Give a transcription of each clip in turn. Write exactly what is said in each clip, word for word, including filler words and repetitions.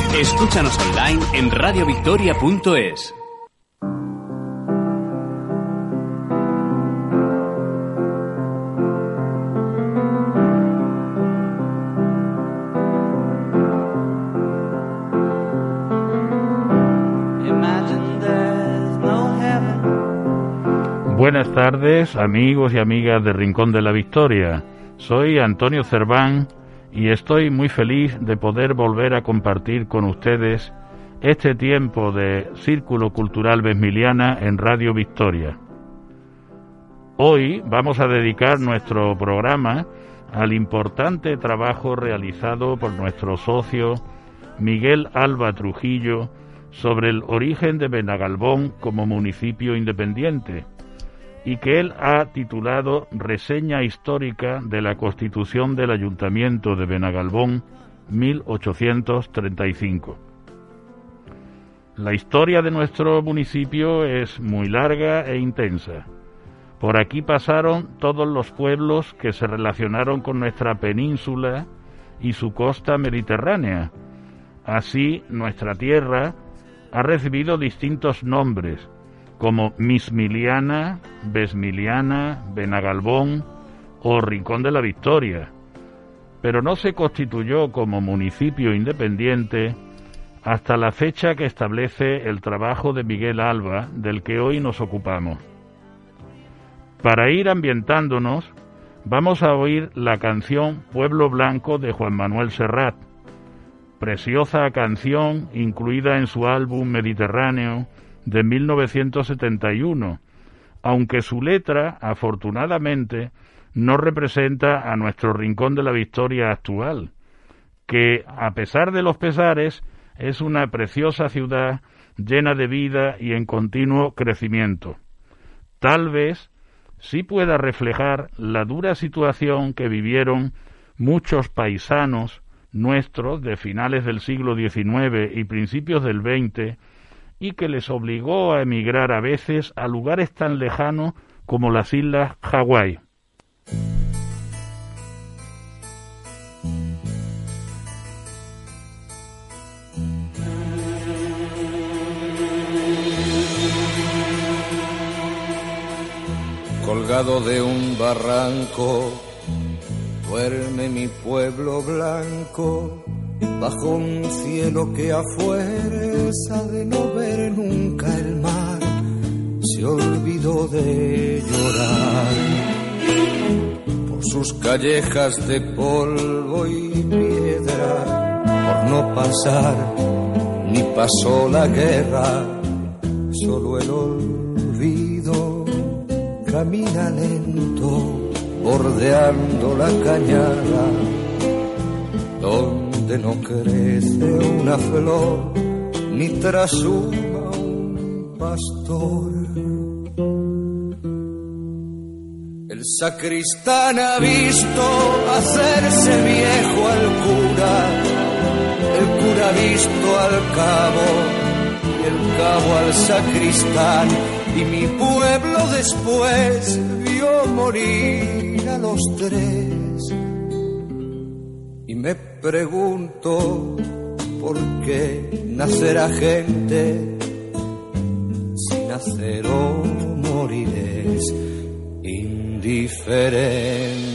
Escúchanos online en radio victoria punto es. Buenas tardes, amigos y amigas de Rincón de la Victoria. Soy Antonio Cerván y estoy muy feliz de poder volver a compartir con ustedes este tiempo de Círculo Cultural Vesmiliana en Radio Victoria. Hoy vamos a dedicar nuestro programa al importante trabajo realizado por nuestro socio Miguel Alba Trujillo sobre el origen de Benagalbón como municipio independiente, y que él ha titulado Reseña histórica de la Constitución del Ayuntamiento de Benagalbón mil ochocientos treinta y cinco. La historia de nuestro municipio es muy larga e intensa. Por aquí pasaron todos los pueblos que se relacionaron con nuestra península y su costa mediterránea. Así, nuestra tierra ha recibido distintos nombres, como Mismiliana, Vesmiliana, Benagalbón o Rincón de la Victoria, pero no se constituyó como municipio independiente hasta la fecha que establece el trabajo de Miguel Alba, del que hoy nos ocupamos. Para ir ambientándonos, vamos a oír la canción Pueblo Blanco de Juan Manuel Serrat, preciosa canción incluida en su álbum Mediterráneo de mil novecientos setenta y uno, aunque su letra, afortunadamente, no representa a nuestro Rincón de la Victoria actual, que, a pesar de los pesares, es una preciosa ciudad llena de vida y en continuo crecimiento. Tal vez sí pueda reflejar la dura situación que vivieron muchos paisanos nuestros de finales del siglo diecinueve y principios del veinte, y que les obligó a emigrar a veces a lugares tan lejanos como las islas Hawái. Colgado de un barranco, duerme mi pueblo blanco, bajo un cielo que afuera de no ver nunca el mar, se olvidó de llorar. Por sus callejas de polvo y piedra, por no pasar, ni pasó la guerra, solo el olvido camina lento, bordeando la cañada, donde no crece una flor, ni trasuma un pastor. El sacristán ha visto hacerse viejo al cura, el cura ha visto al cabo, y el cabo al sacristán, y mi pueblo después vio morir a los tres. Y me pregunto por qué nacerá gente si nacer o morir es indiferente.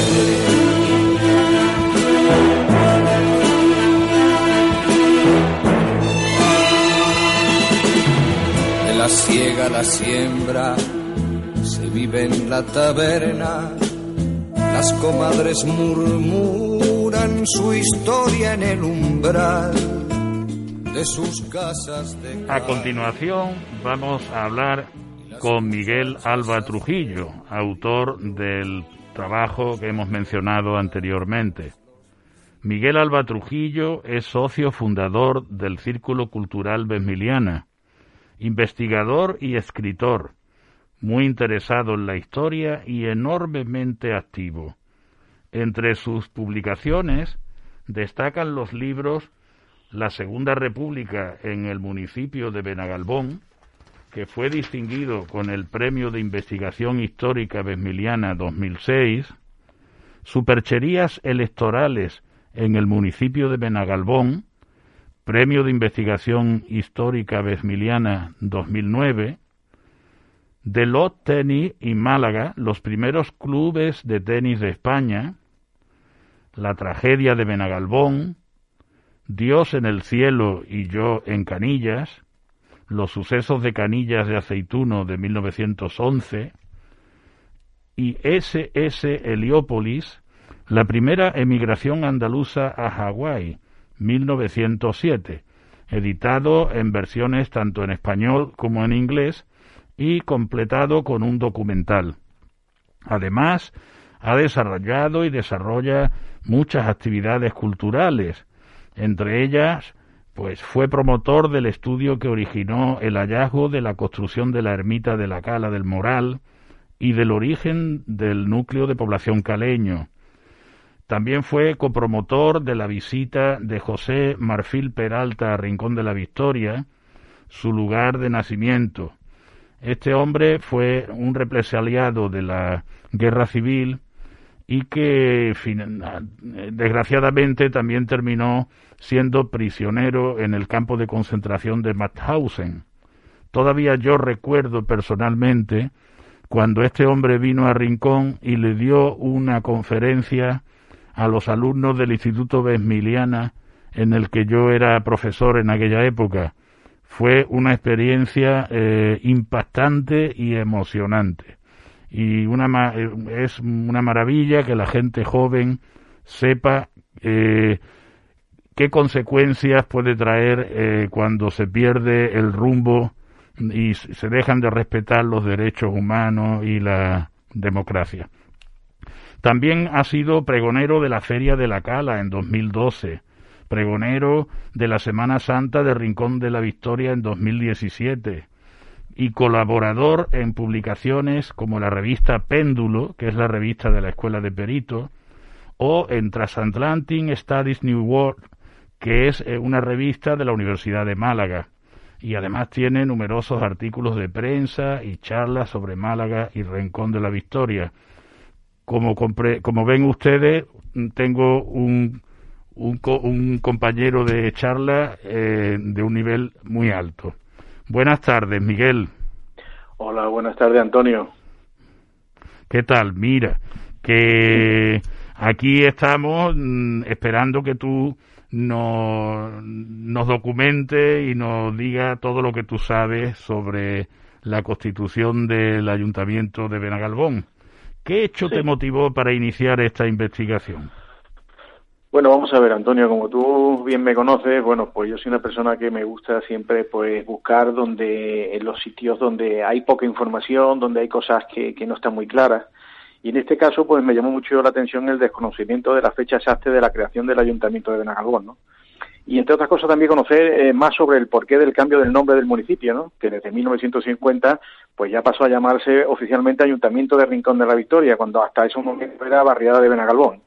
De la siega a la siembra se vive en la taberna, las comadres murmuran su historia en el umbral de sus casas de... A continuación vamos a hablar con Miguel Alba Trujillo, autor del trabajo que hemos mencionado anteriormente. Miguel Alba Trujillo es socio fundador del Círculo Cultural Vesmiliana, investigador y escritor, muy interesado en la historia y enormemente activo. Entre sus publicaciones destacan los libros La Segunda República en el municipio de Benagalbón, que fue distinguido con el Premio de Investigación Histórica Vesmiliana dos mil seis, Supercherías electorales en el municipio de Benagalbón, Premio de Investigación Histórica Vezmiliana dos mil nueve, de Lot Tenis y Málaga, los primeros clubes de tenis de España, La tragedia de Benagalbón, Dios en el cielo y yo en Canillas, Los sucesos de Canillas de Aceituno de mil novecientos once y ese ese Heliópolis, la primera emigración andaluza a Hawái, mil novecientos siete, editado en versiones tanto en español como en inglés y completado con un documental. Además, ha desarrollado y desarrolla muchas actividades culturales. Entre ellas, pues fue promotor del estudio que originó el hallazgo de la construcción de la ermita de la Cala del Moral y del origen del núcleo de población caleño. También fue copromotor de la visita de José Marfil Peralta a Rincón de la Victoria, su lugar de nacimiento. Este hombre fue un represaliado de la Guerra Civil y que desgraciadamente también terminó siendo prisionero en el campo de concentración de Mauthausen. Todavía yo recuerdo personalmente cuando este hombre vino a Rincón y le dio una conferencia a los alumnos del Instituto Vezmiliana en el que yo era profesor en aquella época. Fue una experiencia eh, impactante y emocionante. Y una es una maravilla que la gente joven sepa eh, qué consecuencias puede traer eh, cuando se pierde el rumbo y se dejan de respetar los derechos humanos y la democracia. También ha sido pregonero de la Feria de la Cala en dos mil doce, pregonero de la Semana Santa de Rincón de la Victoria en dos mil diecisiete y colaborador en publicaciones como la revista Péndulo, que es la revista de la Escuela de Peritos, o en Transatlantic Studies New World, que es una revista de la Universidad de Málaga, y además tiene numerosos artículos de prensa y charlas sobre Málaga y Rincón de la Victoria. Como, compre, como ven ustedes, tengo un, un, un compañero de charla eh, de un nivel muy alto. Buenas tardes, Miguel. Hola, buenas tardes, Antonio. ¿Qué tal? Mira, que aquí estamos mmm, esperando que tú nos, nos documentes y nos digas todo lo que tú sabes sobre la constitución del Ayuntamiento de Benagalbón. ¿Qué hecho sí. te motivó para iniciar esta investigación? Bueno, vamos a ver, Antonio, como tú bien me conoces, bueno, pues yo soy una persona que me gusta siempre pues buscar donde en los sitios donde hay poca información, donde hay cosas que, que no están muy claras. Y en este caso, pues me llamó mucho la atención el desconocimiento de la fecha exacta de la creación del Ayuntamiento de Benagalbón, ¿no? Y entre otras cosas también conocer eh, más sobre el porqué del cambio del nombre del municipio, ¿no? Que desde mil novecientos cincuenta pues ya pasó a llamarse oficialmente Ayuntamiento de Rincón de la Victoria, cuando hasta ese momento era barriada de Benagalbón.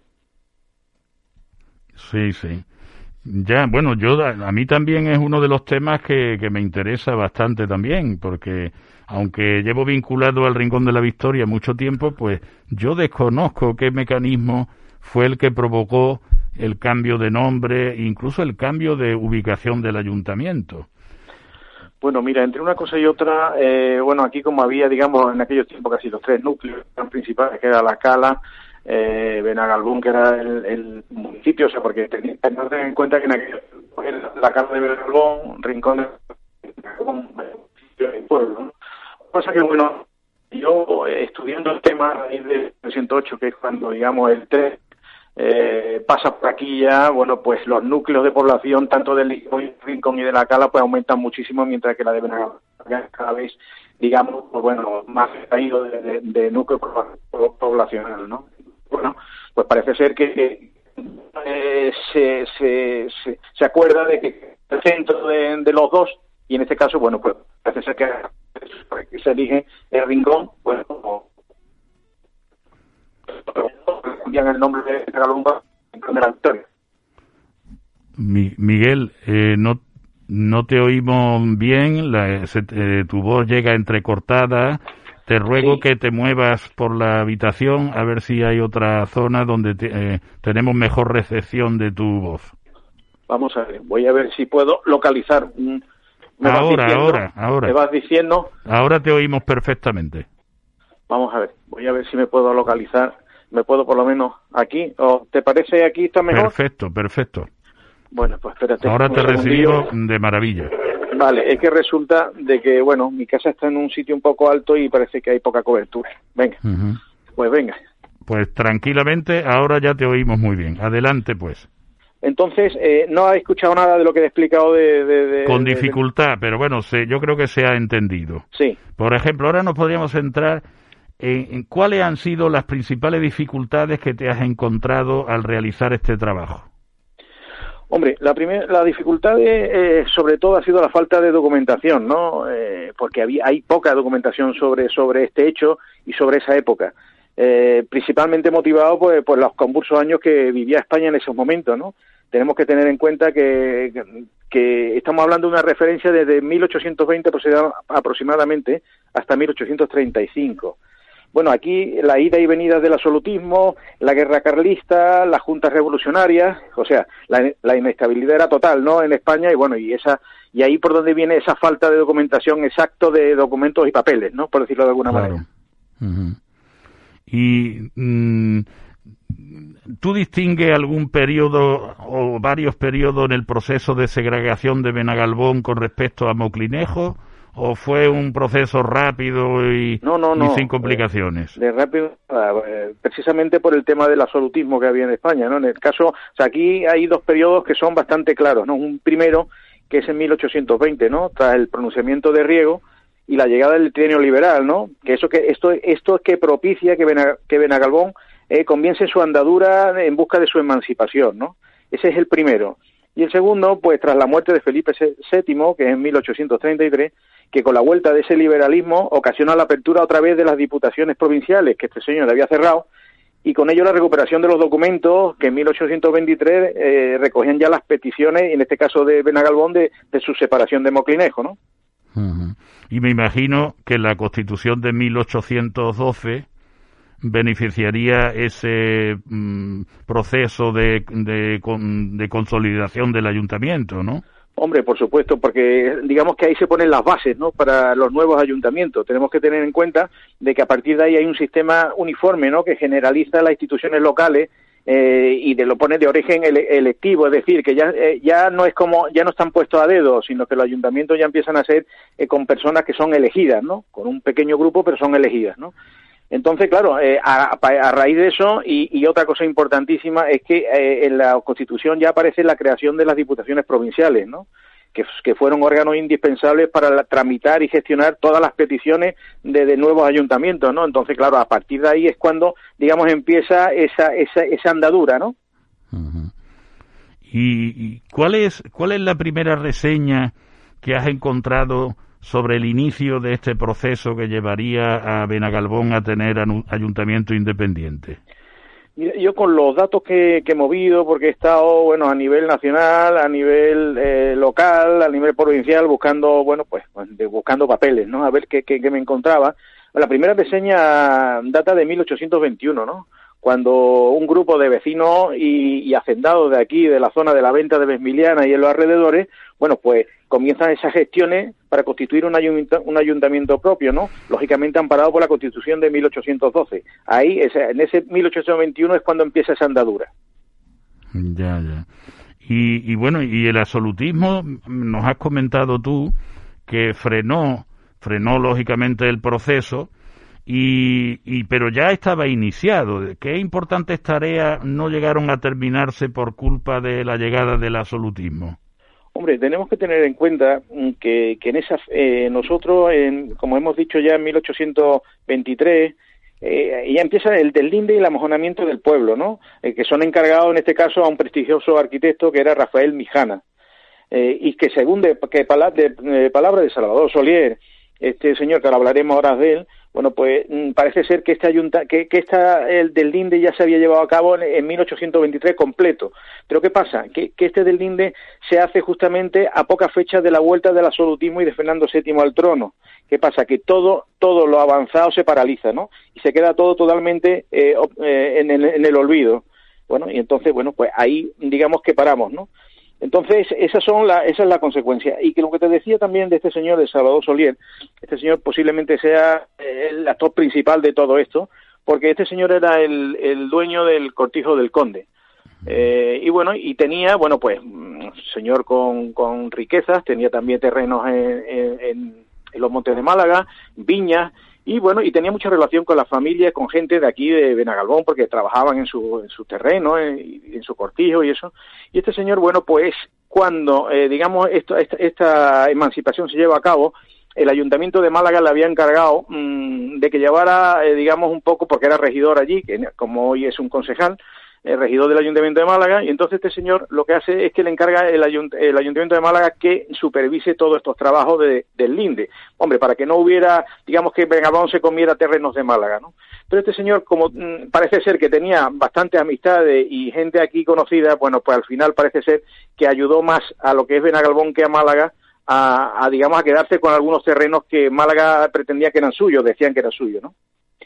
Sí, sí. Ya, bueno, yo a mí también es uno de los temas que, que me interesa bastante también, porque aunque llevo vinculado al Rincón de la Victoria mucho tiempo, pues yo desconozco qué mecanismo fue el que provocó el cambio de nombre, incluso el cambio de ubicación del ayuntamiento. Bueno, mira, entre una cosa y otra, eh, bueno, aquí como había, digamos, en aquellos tiempos casi los tres núcleos principales, que era La Cala, eh, Benagalbón, que era el, el municipio, o sea, porque tenéis que tener en cuenta que en aquellos tiempos era La Cala de Benagalbón, Rincón de Benagalbón, el pueblo, ¿no? Cosa que, bueno, yo eh, estudiando el tema a raíz de mil novecientos ocho, que es cuando, digamos, el tres eh, pasa por aquí ya, bueno, pues los núcleos de población, tanto del Rincón y de La Cala, pues aumentan muchísimo, mientras que la de Benagalbón cada vez, digamos, pues bueno, más caído de, de, de núcleo poblacional, ¿no? Bueno, pues parece ser que eh, se, se, se, se acuerda de que el centro de, de los dos, y en este caso, bueno, pues parece ser que, que se elige el Rincón, bueno, como cambian el nombre de Benagalbón de la Victoria. Mi, Miguel, eh, no no te oímos bien, la, se, eh, tu voz llega entrecortada. Te ruego sí. que te muevas por la habitación a ver si hay otra zona donde te, eh, tenemos mejor recepción de tu voz. Vamos a ver, voy a ver si puedo localizar un... ¿Me ahora, vas diciendo, ahora, ahora. ¿Me vas diciendo? Ahora te oímos perfectamente. Vamos a ver, voy a ver si me puedo localizar. ¿Me puedo por lo menos aquí? ¿O te parece aquí está mejor? Perfecto, perfecto. Bueno, pues espérate. Ahora te recibimos de maravilla. Vale, es que resulta de que, bueno, mi casa está en un sitio un poco alto y parece que hay poca cobertura. Venga, uh-huh. Pues venga. Pues tranquilamente, ahora ya te oímos muy bien. Adelante, pues. Entonces, eh, no has escuchado nada de lo que he explicado de... de, de Con de, dificultad, de... pero bueno, se, yo creo que se ha entendido. Sí. Por ejemplo, ahora nos podríamos centrar en, en cuáles han sido las principales dificultades que te has encontrado al realizar este trabajo. Hombre, la primera, la dificultad eh, sobre todo ha sido la falta de documentación, ¿no? Eh, porque había, hay poca documentación sobre sobre este hecho y sobre esa época. Eh, principalmente motivado pues, por los convulsos años que vivía España en esos momentos, ¿no? Tenemos que tener en cuenta que, que, que estamos hablando de una referencia desde mil ochocientos veinte aproximadamente hasta mil ochocientos treinta y cinco. Bueno, aquí la ida y venida del absolutismo, la guerra carlista, las juntas revolucionarias, o sea, la, la inestabilidad era total, ¿no? En España y bueno, y esa y ahí por donde viene esa falta de documentación exacto de documentos y papeles, ¿no? Por decirlo de alguna claro. manera. Uh-huh. Y mmm, ¿tú distingues algún periodo o varios periodos en el proceso de segregación de Benagalbón con respecto a Moclinejo? ¿O fue un proceso rápido y, no, no, no. y sin complicaciones? De, de rápido, eh, precisamente por el tema del absolutismo que había en España, ¿no? En el caso, o sea, aquí hay dos periodos que son bastante claros, ¿no? Un primero, que es en mil ochocientos veinte, ¿no? Tras el pronunciamiento de Riego y la llegada del trienio liberal, ¿no? Que eso que esto esto es que propicia que, Bena, que Benagalbón eh, comience su andadura en busca de su emancipación, ¿no? Ese es el primero. Y el segundo, pues tras la muerte de Felipe séptimo, que es en mil ochocientos treinta y tres, que con la vuelta de ese liberalismo ocasiona la apertura otra vez de las diputaciones provinciales que este señor había cerrado, y con ello la recuperación de los documentos que en mil ochocientos veintitrés eh, recogían ya las peticiones, en este caso de Benagalbón, de, de su separación de Moclinejo, ¿no? Uh-huh. Y me imagino que la Constitución de mil ochocientos doce beneficiaría ese mm, proceso de, de, de consolidación del ayuntamiento, ¿no? Hombre, por supuesto, porque digamos que ahí se ponen las bases, ¿no? Para los nuevos ayuntamientos. Tenemos que tener en cuenta de que a partir de ahí hay un sistema uniforme, ¿no? Que generaliza las instituciones locales eh, y de lo pone de origen ele- electivo, es decir, que ya eh, ya no es como ya no están puestos a dedo, sino que los ayuntamientos ya empiezan a ser eh, con personas que son elegidas, ¿no? Con un pequeño grupo, pero son elegidas, ¿no? Entonces, claro, eh, a, a raíz de eso, y, y otra cosa importantísima es que eh, en la Constitución ya aparece la creación de las diputaciones provinciales, ¿no? Que, que fueron órganos indispensables para la, tramitar y gestionar todas las peticiones de, de nuevos ayuntamientos, ¿no? Entonces, claro, a partir de ahí es cuando, digamos, empieza esa esa, esa andadura, ¿no? Uh-huh. ¿Y, y cuál es cuál es la primera reseña que has encontrado sobre el inicio de este proceso que llevaría a Benagalbón a tener ayuntamiento independiente? Yo con los datos que, que he movido, porque he estado, bueno, a nivel nacional, a nivel eh, local, a nivel provincial, buscando, bueno, pues, de, buscando papeles, ¿no? A ver qué, qué, qué me encontraba. La primera reseña data de mil ochocientos veintiuno, ¿no? Cuando un grupo de vecinos y, y hacendados de aquí, de la zona de la Venta de Vesmiliana y en los alrededores, bueno, pues comienzan esas gestiones para constituir un, ayunt- un ayuntamiento propio, ¿no? Lógicamente amparado por la Constitución de mil ochocientos doce. Ahí, ese, en ese mil ochocientos veintiuno es cuando empieza esa andadura. Ya, ya. Y, y bueno, y el absolutismo, nos has comentado tú que frenó, frenó lógicamente el proceso, y, y pero ya estaba iniciado. ¿Qué importantes tareas no llegaron a terminarse por culpa de la llegada del absolutismo? Hombre, tenemos que tener en cuenta que, que en esa eh, nosotros, en, como hemos dicho ya en mil ochocientos veintitrés, eh, ya empieza el deslinde y el amojonamiento del pueblo, ¿no? Eh, que son encargados en este caso a un prestigioso arquitecto que era Rafael Mijana, eh, y que según de, que pala, de, de palabra de Salvador Solier, este señor que ahora hablaremos ahora de él, bueno, pues parece ser que este ayunta, que, que esta, el deslinde ya se había llevado a cabo en, en mil ochocientos veintitrés completo. Pero ¿qué pasa? Que, que este deslinde se hace justamente a pocas fechas de la vuelta del absolutismo y de Fernando séptimo al trono. ¿Qué pasa? Que todo todo lo avanzado se paraliza, ¿no? Y se queda todo totalmente eh, eh, en, el, en el olvido. Bueno, y entonces, bueno, pues ahí digamos que paramos, ¿no? Entonces, esas son la, esa es la consecuencia. Y que lo que te decía también de este señor, de Salvador Solier, este señor posiblemente sea el actor principal de todo esto, porque este señor era el, el dueño del Cortijo del Conde. Eh, y bueno, y tenía, bueno, pues, señor con, con riquezas, tenía también terrenos en, en, en los Montes de Málaga, viñas, y bueno, y tenía mucha relación con la familia, con gente de aquí de Benagalbón, porque trabajaban en su, en su terreno, en, en su cortijo y eso. Y este señor, bueno, pues cuando, eh, digamos, esto, esta, esta emancipación se lleva a cabo, el Ayuntamiento de Málaga le había encargado mmm, de que llevara, eh, digamos, un poco, porque era regidor allí, que como hoy es un concejal, el regidor del Ayuntamiento de Málaga, y entonces este señor lo que hace es que le encarga el, ayunt el Ayuntamiento de Málaga que supervise todos estos trabajos de, del Linde, hombre, para que no hubiera, digamos, que Benagalbón se comiera terrenos de Málaga, ¿no? Pero este señor, como mmm, parece ser que tenía bastantes amistades y gente aquí conocida, bueno, pues al final parece ser que ayudó más a lo que es Benagalbón que a Málaga, a, a digamos, a quedarse con algunos terrenos que Málaga pretendía que eran suyos, decían que eran suyos, ¿no?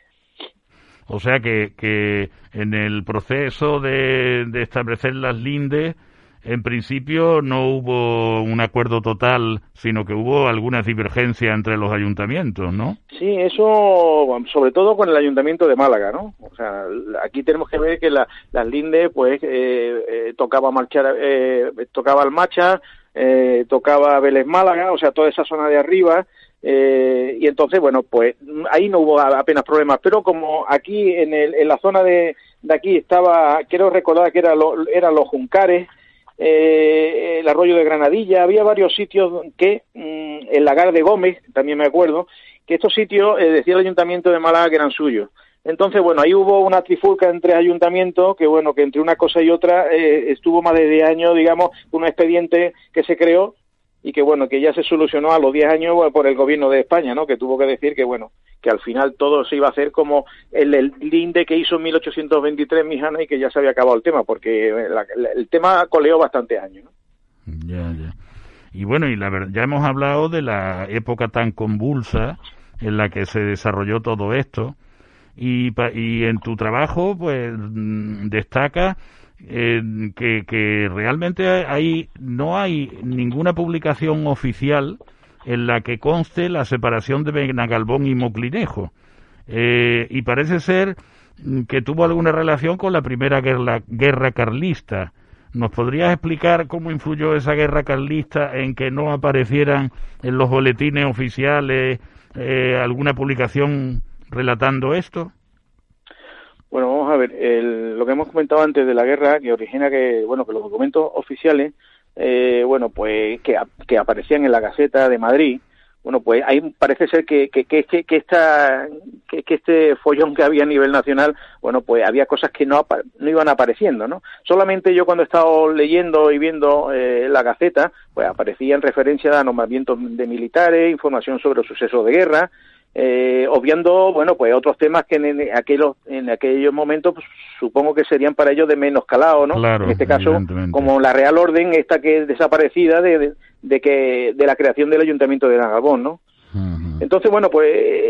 O sea que, que en el proceso de, de establecer las lindes, en principio no hubo un acuerdo total, sino que hubo algunas divergencias entre los ayuntamientos, ¿no? Sí, eso sobre todo con el Ayuntamiento de Málaga, ¿no? O sea, aquí tenemos que ver que la, las lindes, pues, eh, eh, tocaba marchar, eh, tocaba Almacha, eh, tocaba Vélez Málaga, o sea, toda esa zona de arriba. Eh, y entonces, bueno, pues ahí no hubo apenas problemas, pero como aquí en, el, en la zona de, de aquí estaba, quiero recordar que era lo, eran los Juncares, eh, el arroyo de Granadilla, había varios sitios que, mmm, el lagar de Gómez, también me acuerdo, que estos sitios, eh, decía el Ayuntamiento de Málaga que eran suyos. Entonces, bueno, ahí hubo una trifulca entre ayuntamientos, que bueno, que entre una cosa y otra eh, estuvo más de diez años, digamos, un expediente que se creó, y que bueno, que ya se solucionó a los diez años por el gobierno de España, ¿no? Que tuvo que decir que bueno, que al final todo se iba a hacer como el, el Linde que hizo en mil ochocientos veintitrés Mijana y que ya se había acabado el tema, porque la, la, el tema coleó bastantes años, ¿no? Ya, ya. Y bueno, y la verdad, ya hemos hablado de la época tan convulsa en la que se desarrolló todo esto, y, y en tu trabajo, pues, destaca Eh, que, que realmente hay, no hay ninguna publicación oficial en la que conste la separación de Benagalbón y Moclinejo, eh, y parece ser que tuvo alguna relación con la primera guerra, guerra carlista. ¿Nos podrías explicar cómo influyó esa guerra carlista en que no aparecieran en los boletines oficiales eh, alguna publicación relatando esto? Bueno, vamos a ver, el, lo que hemos comentado antes de la guerra, que origina que, bueno, que los documentos oficiales, eh, bueno, pues, que, que aparecían en la Gaceta de Madrid, bueno, pues ahí parece ser que, que, que, que, que, esta, que, que este follón que había a nivel nacional, bueno, pues había cosas que no, no iban apareciendo, ¿no? Solamente yo cuando he estado leyendo y viendo eh, la Gaceta, pues aparecían referencias a nombramientos de militares, información sobre los sucesos de guerra, Eh, obviando, bueno, pues otros temas que en, en aquellos en aquellos momentos pues, supongo que serían para ellos de menos calado, ¿no? Claro, en este caso, como la Real Orden, esta que es desaparecida de, de, de que de la creación del Ayuntamiento de Benagalbón, ¿no? Uh-huh. Entonces, bueno, pues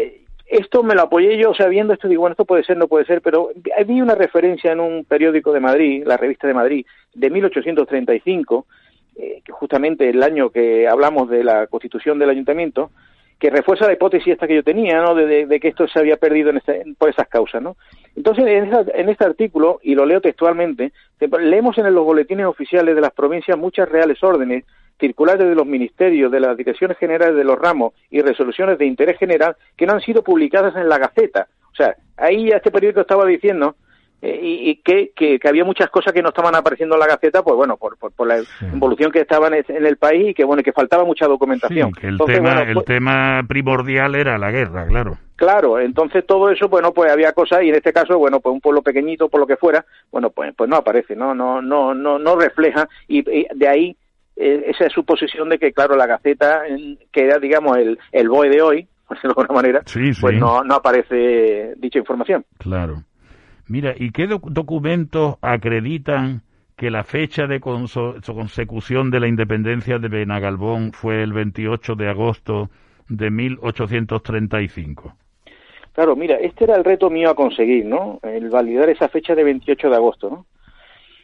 esto me lo apoyé yo, o sea, viendo esto, digo, bueno, esto puede ser, no puede ser, pero vi una referencia en un periódico de Madrid, la Revista de Madrid, de mil ochocientos treinta y cinco, eh, que justamente el año que hablamos de la constitución del Ayuntamiento, que refuerza la hipótesis esta que yo tenía, ¿no? De, de, de que esto se había perdido en este, por esas causas, ¿no? Entonces, en, esa, en este artículo, y lo leo textualmente, leemos en los boletines oficiales de las provincias muchas reales órdenes, circulares de los ministerios, de las direcciones generales de los ramos y resoluciones de interés general que no han sido publicadas en la Gaceta. O sea, ahí ya este periódico estaba diciendo eh, y, y que, que, que había muchas cosas que no estaban apareciendo en la Gaceta, pues bueno, por, por, por la sí. evolución que estaba en el, en el país y que bueno, que faltaba mucha documentación. Sí, que el, entonces, tema, bueno, el pues, tema primordial era la guerra, claro. Claro, entonces todo eso, bueno, pues había cosas, y en este caso, bueno, pues un pueblo pequeñito, por lo que fuera, bueno, pues pues no aparece, no no no no no refleja, y, y de ahí eh, esa suposición de que, claro, la Gaceta, que era, digamos, el, el B O E de hoy, por decirlo de alguna manera, sí, sí. pues no, no aparece dicha información. Claro. Mira, ¿y qué doc- documentos acreditan que la fecha de conso- consecución de la independencia de Benagalbón fue el veintiocho de agosto de mil ochocientos treinta y cinco? Claro, mira, este era el reto mío a conseguir, ¿no? El validar esa fecha de veintiocho de agosto, ¿no?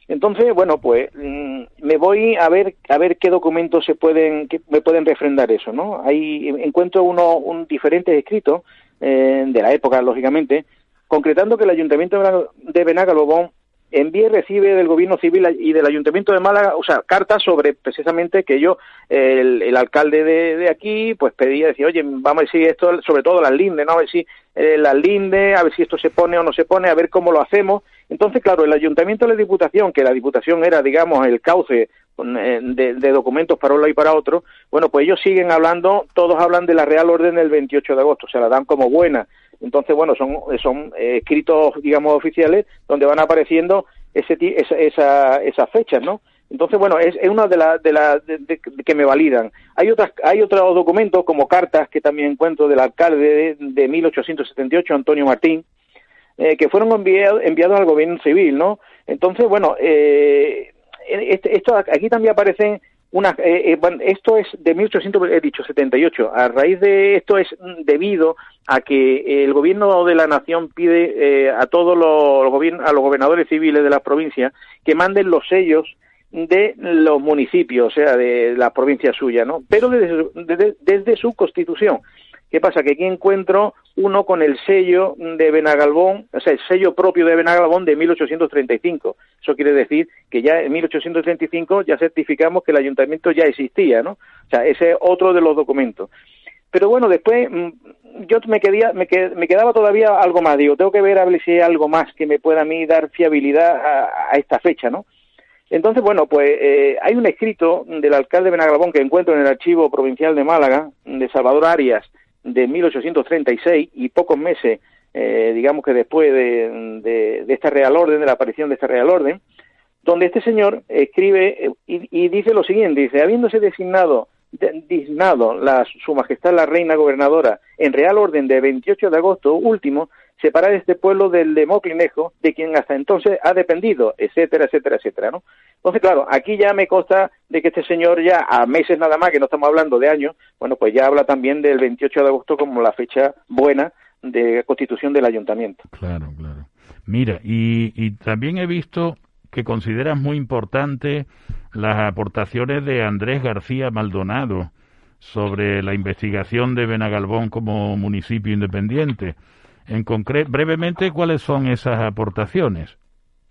Entonces, bueno, pues mmm, me voy a ver a ver qué documentos se pueden que me pueden refrendar eso, ¿no? Ahí encuentro uno un diferentes escritos eh, de la época, lógicamente, concretando que el Ayuntamiento de Benagalbón envía y recibe del Gobierno Civil y del Ayuntamiento de Málaga, o sea, cartas sobre precisamente que yo, el, el alcalde de, de aquí, pues pedía, decía, oye, vamos a ver si esto, sobre todo las lindes, ¿no? A ver si eh, las lindes, a ver si esto se pone o no se pone, a ver cómo lo hacemos. Entonces, claro, el Ayuntamiento de la Diputación, que la Diputación era, digamos, el cauce de, de documentos para un lado y para otro, bueno, pues ellos siguen hablando, todos hablan de la Real Orden del veintiocho de agosto, se la dan como buena. Entonces, bueno, son son eh, escritos, digamos, oficiales, donde van apareciendo ese esa, esa, esas fechas, ¿no? Entonces, bueno, es, es una de las de, la, de, de, de que me validan. Hay otras hay otros documentos, como cartas, que también encuentro del alcalde de, de mil ochocientos setenta y ocho, Antonio Martín, eh, que fueron enviados, enviados al Gobierno Civil, ¿no? Entonces, bueno, eh, este, esto aquí también aparecen Una, eh, eh, esto es de mil ochocientos, he dicho, setenta y ocho. A raíz de esto es debido a que el gobierno de la nación pide eh, a todos los gobiernos, a los gobernadores civiles de las provincias que manden los sellos de los municipios, o sea, de la provincia suya, ¿no? Pero desde, desde, desde su constitución. ¿Qué pasa? Que aquí encuentro uno con el sello de Benagalbón, o sea, el sello propio de Benagalbón de mil ochocientos treinta y cinco. Eso quiere decir que ya en mil ochocientos treinta y cinco ya certificamos que el ayuntamiento ya existía, ¿no? O sea, ese es otro de los documentos. Pero bueno, después yo me, quedía, me, qued, me quedaba todavía algo más. Digo, tengo que ver a ver si hay algo más que me pueda a mí dar fiabilidad a, a esta fecha, ¿no? Entonces, bueno, pues eh, hay un escrito del alcalde de Benagalbón que encuentro en el Archivo Provincial de Málaga, de Salvador Arias, de mil ochocientos treinta y seis, y pocos meses, eh, digamos que después de, de, de esta Real Orden, de la aparición de esta Real Orden, donde este señor escribe eh, y, y dice lo siguiente, dice, habiéndose designado, de, designado la, su majestad la reina gobernadora en Real Orden de veintiocho de agosto último, separar este pueblo del de Moclinejo, de quien hasta entonces ha dependido, etcétera, etcétera, etcétera, ¿no? Entonces, claro, aquí ya me consta de que este señor ya, a meses nada más, que no estamos hablando de años, bueno, pues ya habla también del veintiocho de agosto como la fecha buena de constitución del ayuntamiento. Claro, claro. Mira, y, y también he visto que consideras muy importante las aportaciones de Andrés García Maldonado sobre la investigación de Benagalbón como municipio independiente. En concreto, brevemente, ¿cuáles son esas aportaciones?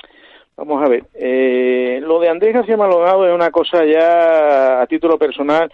Vamos a ver, eh, lo de Andrés García Maldonado es una cosa ya a título personal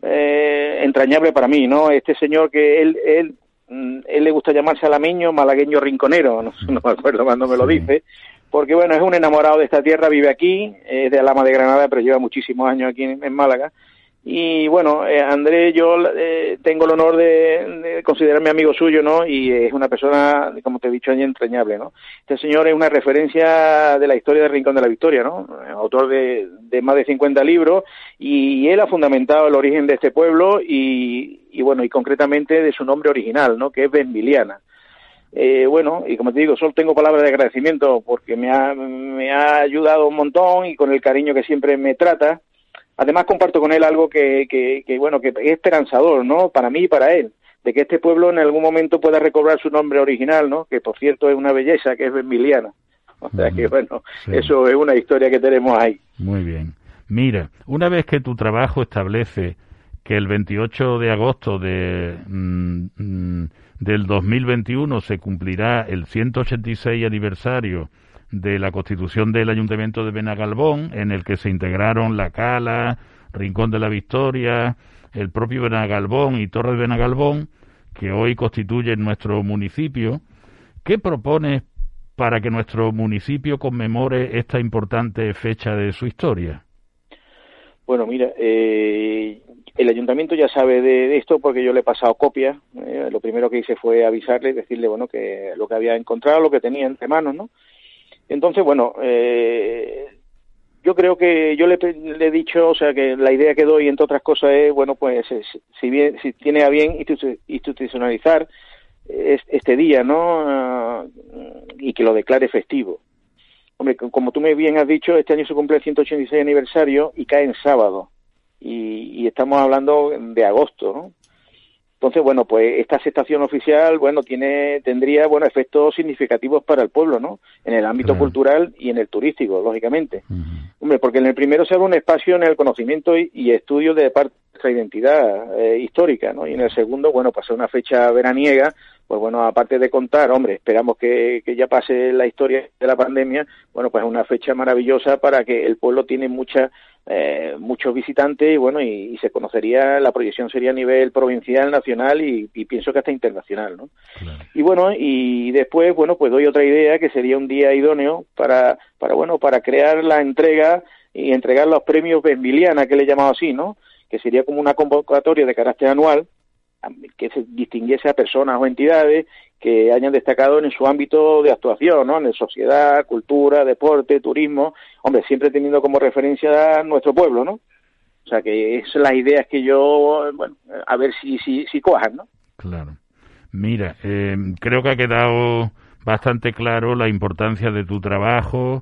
eh, entrañable para mí, ¿no? Este señor que él, él, él le gusta llamarse alameño, malagueño rinconero, no, no me acuerdo cuando me lo sí. dice, porque bueno, es un enamorado de esta tierra, vive aquí, es de Alhama de Granada, pero lleva muchísimos años aquí en, en Málaga. Y bueno, eh, Andrés, yo eh, tengo el honor de, de considerarme amigo suyo, ¿no? Y es una persona, como te he dicho, entrañable, ¿no? Este señor es una referencia de la historia del Rincón de la Victoria, ¿no? Autor de, de más de cincuenta libros, y él ha fundamentado el origen de este pueblo y, y bueno, y concretamente de su nombre original, ¿no? Que es Benviliana. Eh, bueno, y como te digo, solo tengo palabras de agradecimiento porque me ha, me ha ayudado un montón y con el cariño que siempre me trata. Además comparto con él algo que, que, que, bueno, que es esperanzador, ¿no? Para mí y para él, de que este pueblo en algún momento pueda recobrar su nombre original, ¿no? Que por cierto es una belleza, que es Benviliana. O sea que, bueno, sí. Eso es una historia que tenemos ahí. Muy bien. Mira, una vez que tu trabajo establece que el veintiocho de agosto de, mm, del dos mil veintiuno se cumplirá el ciento ochenta y seis aniversario de la constitución del Ayuntamiento de Benagalbón, en el que se integraron La Cala, Rincón de la Victoria, el propio Benagalbón y Torre de Benagalbón, que hoy constituyen nuestro municipio. ¿Qué propones para que nuestro municipio conmemore esta importante fecha de su historia? Bueno, mira, eh, el ayuntamiento ya sabe de, de esto porque yo le he pasado copias. Eh, lo primero que hice fue avisarle, decirle, bueno, que lo que había encontrado, lo que tenía entre manos, ¿no? Entonces, bueno, eh, yo creo que yo le, le he dicho, o sea, que la idea que doy, entre otras cosas, es, bueno, pues, es, si bien si tiene a bien institucionalizar este día, ¿no? Uh, y que lo declare festivo. Hombre, como tú me bien has dicho, este año se cumple el ciento ochenta y seis aniversario y cae en sábado. Y, y estamos hablando de agosto, ¿no? Entonces, bueno, pues esta aceptación oficial, bueno, tiene tendría, bueno, efectos significativos para el pueblo, ¿no? En el ámbito claro. cultural y en el turístico, lógicamente. Uh-huh. Hombre, porque en el primero se abre un espacio en el conocimiento y, y estudio de parte de nuestra identidad eh, histórica, ¿no? Y en el segundo, bueno, pues una fecha veraniega, pues bueno, aparte de contar, hombre, esperamos que, que ya pase la historia de la pandemia, bueno, pues es una fecha maravillosa para que el pueblo tiene mucha Eh, muchos visitantes y bueno y, y se conocería, la proyección sería a nivel provincial, nacional y, y pienso que hasta internacional, ¿no? Claro. Y bueno, y después, bueno, pues doy otra idea que sería un día idóneo para, para bueno, para crear la entrega y entregar los premios Benviliana, que le he llamado así, ¿no? Que sería como una convocatoria de carácter anual que se distinguiese a personas o entidades que hayan destacado en su ámbito de actuación, ¿no? En sociedad, cultura, deporte, turismo, hombre, siempre teniendo como referencia a nuestro pueblo, ¿no? O sea, que es las ideas que yo, bueno, a ver si si, si cuajan, ¿no? Claro. Mira, eh, creo que ha quedado bastante claro la importancia de tu trabajo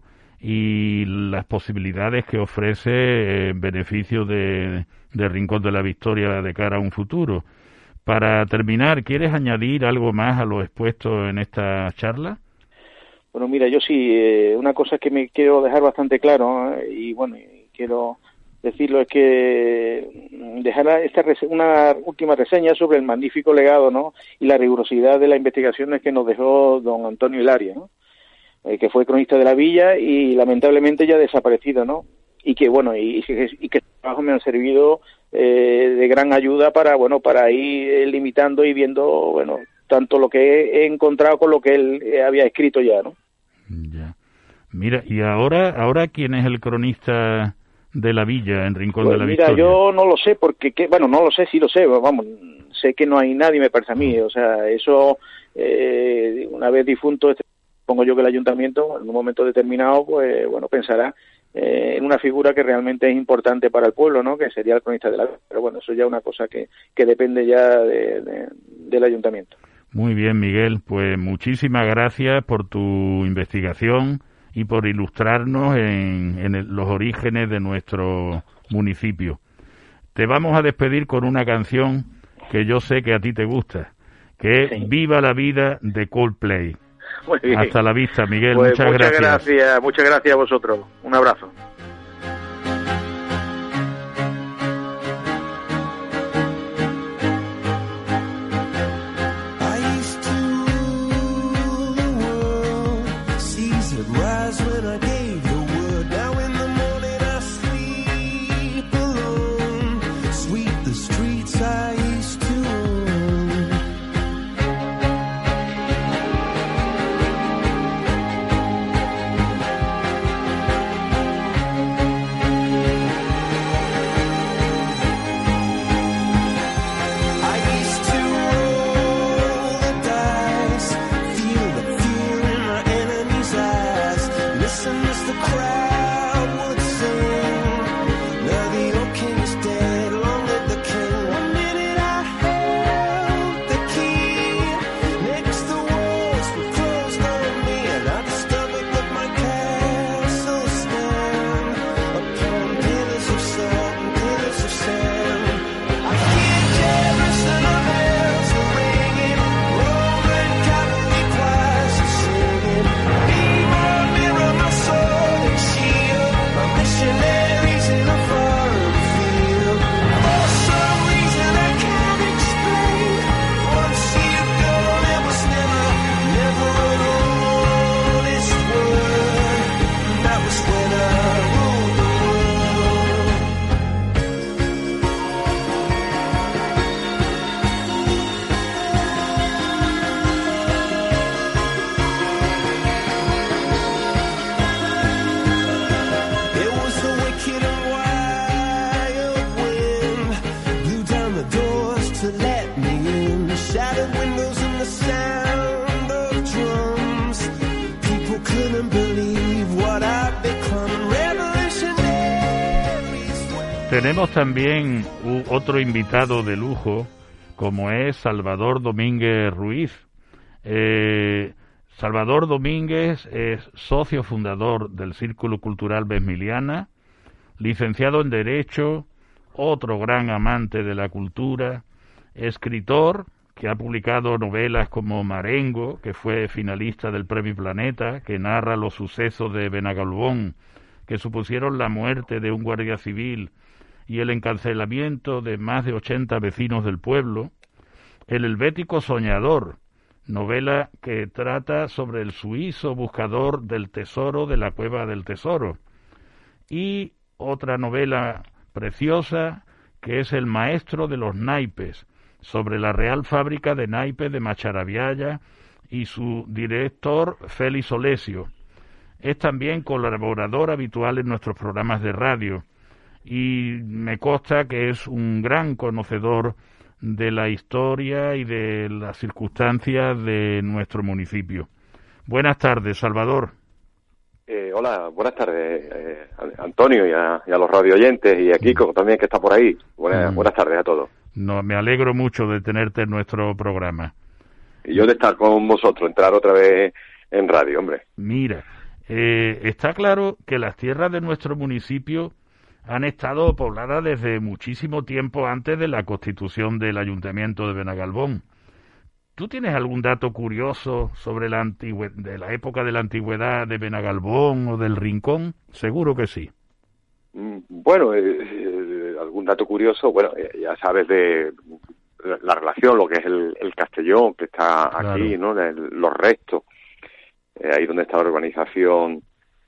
y las posibilidades que ofrece en beneficio de, de Rincón de la Victoria de cara a un futuro. Para terminar, ¿quieres añadir algo más a lo expuesto en esta charla? Bueno, mira, yo sí, eh, una cosa que me quiero dejar bastante claro, ¿eh? y bueno, y quiero decirlo, es que dejar esta rese- una última reseña sobre el magnífico legado, ¿no? Y la rigurosidad de las investigaciones que nos dejó don Antonio Hilaria, ¿no? Eh, que fue cronista de la villa y lamentablemente ya desaparecido, ¿no? Y que, bueno, y, y que sus trabajos me han servido eh, de gran ayuda para, bueno, para ir eh, limitando y viendo, bueno, tanto lo que he, he encontrado con lo que él eh, había escrito ya, ¿no? Ya. Mira, y ahora, ahora ¿quién es el cronista de la villa en Rincón pues de la mira, Victoria? Yo no lo sé, porque, que, bueno, no lo sé, sí lo sé, vamos, sé que no hay nadie, me parece a mí, o sea, eso, eh, una vez difunto, este, pongo yo que el ayuntamiento, en un momento determinado, pues, bueno, pensará eh, en una figura que realmente es importante para el pueblo, ¿no? Que sería el cronista de la villa, pero bueno, eso ya es una cosa que, que depende ya de, de, del ayuntamiento. Muy bien, Miguel, pues muchísimas gracias por tu investigación y por ilustrarnos en, en el, los orígenes de nuestro municipio. Te vamos a despedir con una canción que yo sé que a ti te gusta, que es sí. Viva la vida de Coldplay. Muy bien. Hasta la vista, Miguel, pues muchas, muchas gracias. gracias. Muchas gracias a vosotros. Un abrazo. Tenemos también otro invitado de lujo, como es Salvador Domínguez Ruiz. Eh, Salvador Domínguez es socio fundador del Círculo Cultural Besmiliana, licenciado en Derecho, otro gran amante de la cultura, escritor que ha publicado novelas como Marengo, que fue finalista del Premio Planeta, que narra los sucesos de Benagalbón, que supusieron la muerte de un guardia civil y el encarcelamiento de más de ochenta vecinos del pueblo. El helvético soñador, novela que trata sobre el suizo buscador del tesoro de la Cueva del Tesoro. Y otra novela preciosa, que es El maestro de los naipes, sobre la Real Fábrica de Naipes de Macharabiaya y su director Félix Olesio. Es también colaborador habitual en nuestros programas de radio y me consta que es un gran conocedor de la historia y de las circunstancias de nuestro municipio. Buenas tardes, Salvador. Eh, hola, buenas tardes, eh, Antonio, y a, y a los radioyentes, y a Kiko también, que está por ahí. Buenas, mm. buenas tardes a todos. No, me alegro mucho de tenerte en nuestro programa. Y yo de estar con vosotros, entrar otra vez en radio, hombre. Mira, eh, está claro que las tierras de nuestro municipio han estado pobladas desde muchísimo tiempo antes de la constitución del Ayuntamiento de Benagalbón. ¿Tú tienes algún dato curioso sobre la antigüe- de la época de la antigüedad de Benagalbón o del Rincón? Seguro que sí. Bueno, eh, eh, algún dato curioso, bueno, eh, ya sabes de la, la relación, lo que es el, el Castellón, que está Claro. aquí, ¿no? El, los restos, eh, ahí donde está la urbanización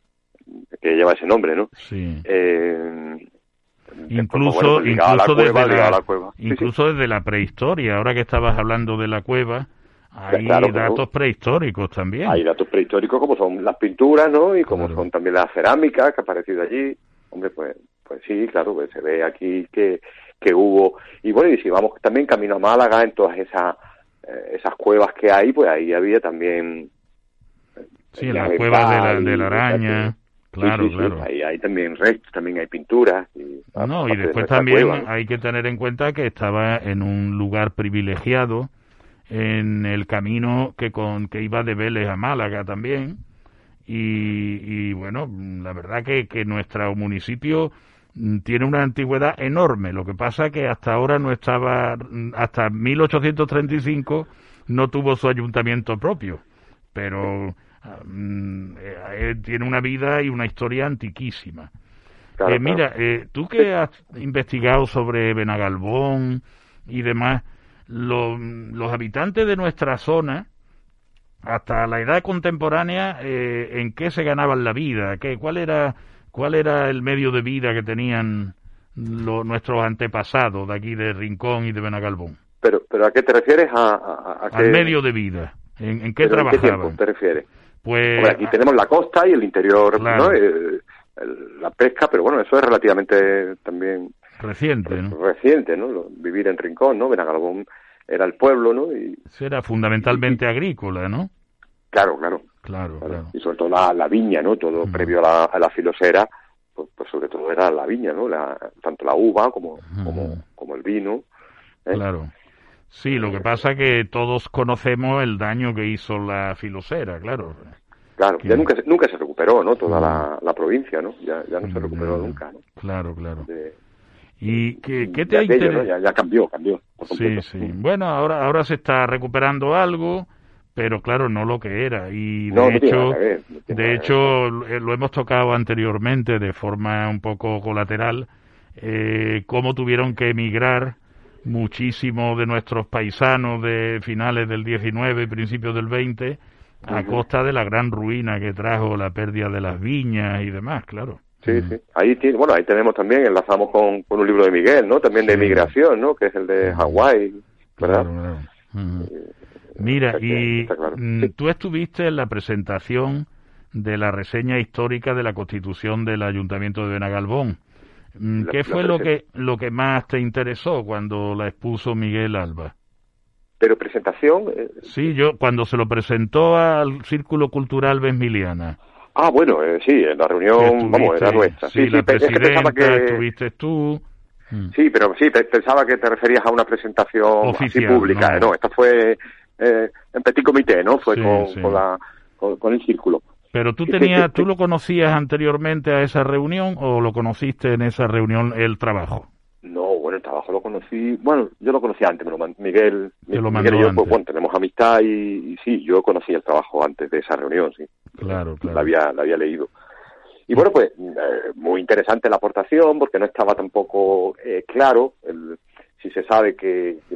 que lleva ese nombre, ¿no? Sí. Eh, Incluso, bueno, pues ligado incluso, a la cueva, desde, ligado la, a la cueva. Sí, incluso sí. desde la prehistoria. Ahora que estabas hablando de la cueva, hay Claro, datos claro. prehistóricos también. Hay datos prehistóricos como son las pinturas, ¿no? Y como Claro. son también las cerámicas que ha aparecido allí. Hombre, pues pues sí, claro, pues se ve aquí que, que hubo. Y bueno, y si vamos también camino a Málaga, en todas esas eh, esas cuevas que hay, pues ahí había también... Sí, en la cueva de la, de la araña. Sí, Claro, sí, sí, claro. Ahí hay también restos, también hay pinturas. Y, No, y aparte de después nuestra también cueva, ¿no? hay que tener en cuenta que estaba en un lugar privilegiado en el camino que con que iba de Vélez a Málaga también. Y, y bueno, la verdad que, que nuestro municipio mm, tiene una antigüedad enorme. Lo que pasa que hasta ahora no estaba, mm, hasta mil ochocientos treinta y cinco no tuvo su ayuntamiento propio. Pero mm, eh, tiene una vida y una historia antiquísima. Claro, Eh, mira, eh, tú que has investigado sobre Benagalbón y demás, lo- los habitantes de nuestra zona, hasta la edad contemporánea, eh, ¿en qué se ganaban la vida? ¿Qué, cuál era cuál era el medio de vida que tenían lo- nuestros antepasados de aquí de Rincón y de Benagalbón? Pero, pero ¿a qué te refieres? ¿A, a, a Al qué, medio de vida. ¿En, en qué pero ¿en qué trabajaban? tiempo te refieres? Pues Hombre, aquí tenemos la costa y el interior, Claro. ¿no? El- el- la pesca, pero bueno, eso es relativamente también reciente, ¿no? reciente, ¿no? Lo- vivir en Rincón, ¿no? Benagalbón era el pueblo, ¿no? Y Eso era fundamentalmente agrícola, ¿no? claro, claro. Claro, claro. claro. Y sobre todo la, la viña, ¿no? Todo Mm. previo a la, a la filosera, pues, pues sobre todo era la viña, ¿no? La, tanto la uva como, Mm. como, como el vino. ¿eh? Claro. Sí, lo que pasa que todos conocemos el daño que hizo la filosera, claro. Claro, Que- ya nunca, se- nunca se recuperó, ¿no? Toda Mm. la, la provincia, ¿no? Ya, ya no se recuperó Mm, nunca, ¿no? Claro, claro. De- ¿Y qué, qué te de ha aquello, ¿no? interesado? Ya, ya cambió, cambió. por Sí, completo. sí. Bueno, ahora ahora se está recuperando algo, pero claro, no lo que era. Y de No, no tiene hecho, nada que ver, no tiene de nada que hecho eh, lo hemos tocado anteriormente de forma un poco colateral, eh, cómo tuvieron que emigrar muchísimos de nuestros paisanos de finales del diecinueve y principios del veinte a Ujú. costa de la gran ruina que trajo la pérdida de las viñas y demás, claro. Sí, Mm. sí. Ahí tiene, bueno, ahí tenemos también, enlazamos con, con un libro de Miguel, ¿no? También de Sí. emigración, ¿no? Que es el de Hawái, ¿verdad? Claro, claro. Mm. Eh, Mira, o sea que y está claro. mm, Sí. tú estuviste en la presentación de la reseña histórica de la Constitución del Ayuntamiento de Benagalbón. Mm, La- ¿Qué la fue lo que presen- lo que más te interesó cuando la expuso Miguel Alba? Pero presentación, eh, Sí, yo cuando se lo presentó al Círculo Cultural Besmiliana. ah, bueno, eh, sí, en la que reunión, vamos, era estuviste- nuestra. Sí, Sí, sí, la pe- es que presidenta, pensaba que, estuviste tú. Mm. sí, pero sí, pe- pensaba que te referías a una presentación Oficial, así pública. no. eh, No, esta fue eh, en petit comité, ¿no? Fue Sí, con, sí. con la con, con el círculo. Pero tú Sí, sí, tenías, sí, ¿tú sí. lo conocías anteriormente a esa reunión o lo conociste en esa reunión el trabajo? No, bueno, el trabajo lo conocí, bueno, yo lo conocí antes, me lo man, Miguel, lo Miguel y yo, antes. pues bueno, tenemos amistad y, y sí, yo conocí el trabajo antes de esa reunión, sí. Claro, claro. La había, la había leído. Y bueno, pues eh, muy interesante la aportación, porque no estaba tampoco eh, claro, el, si se sabe que, que,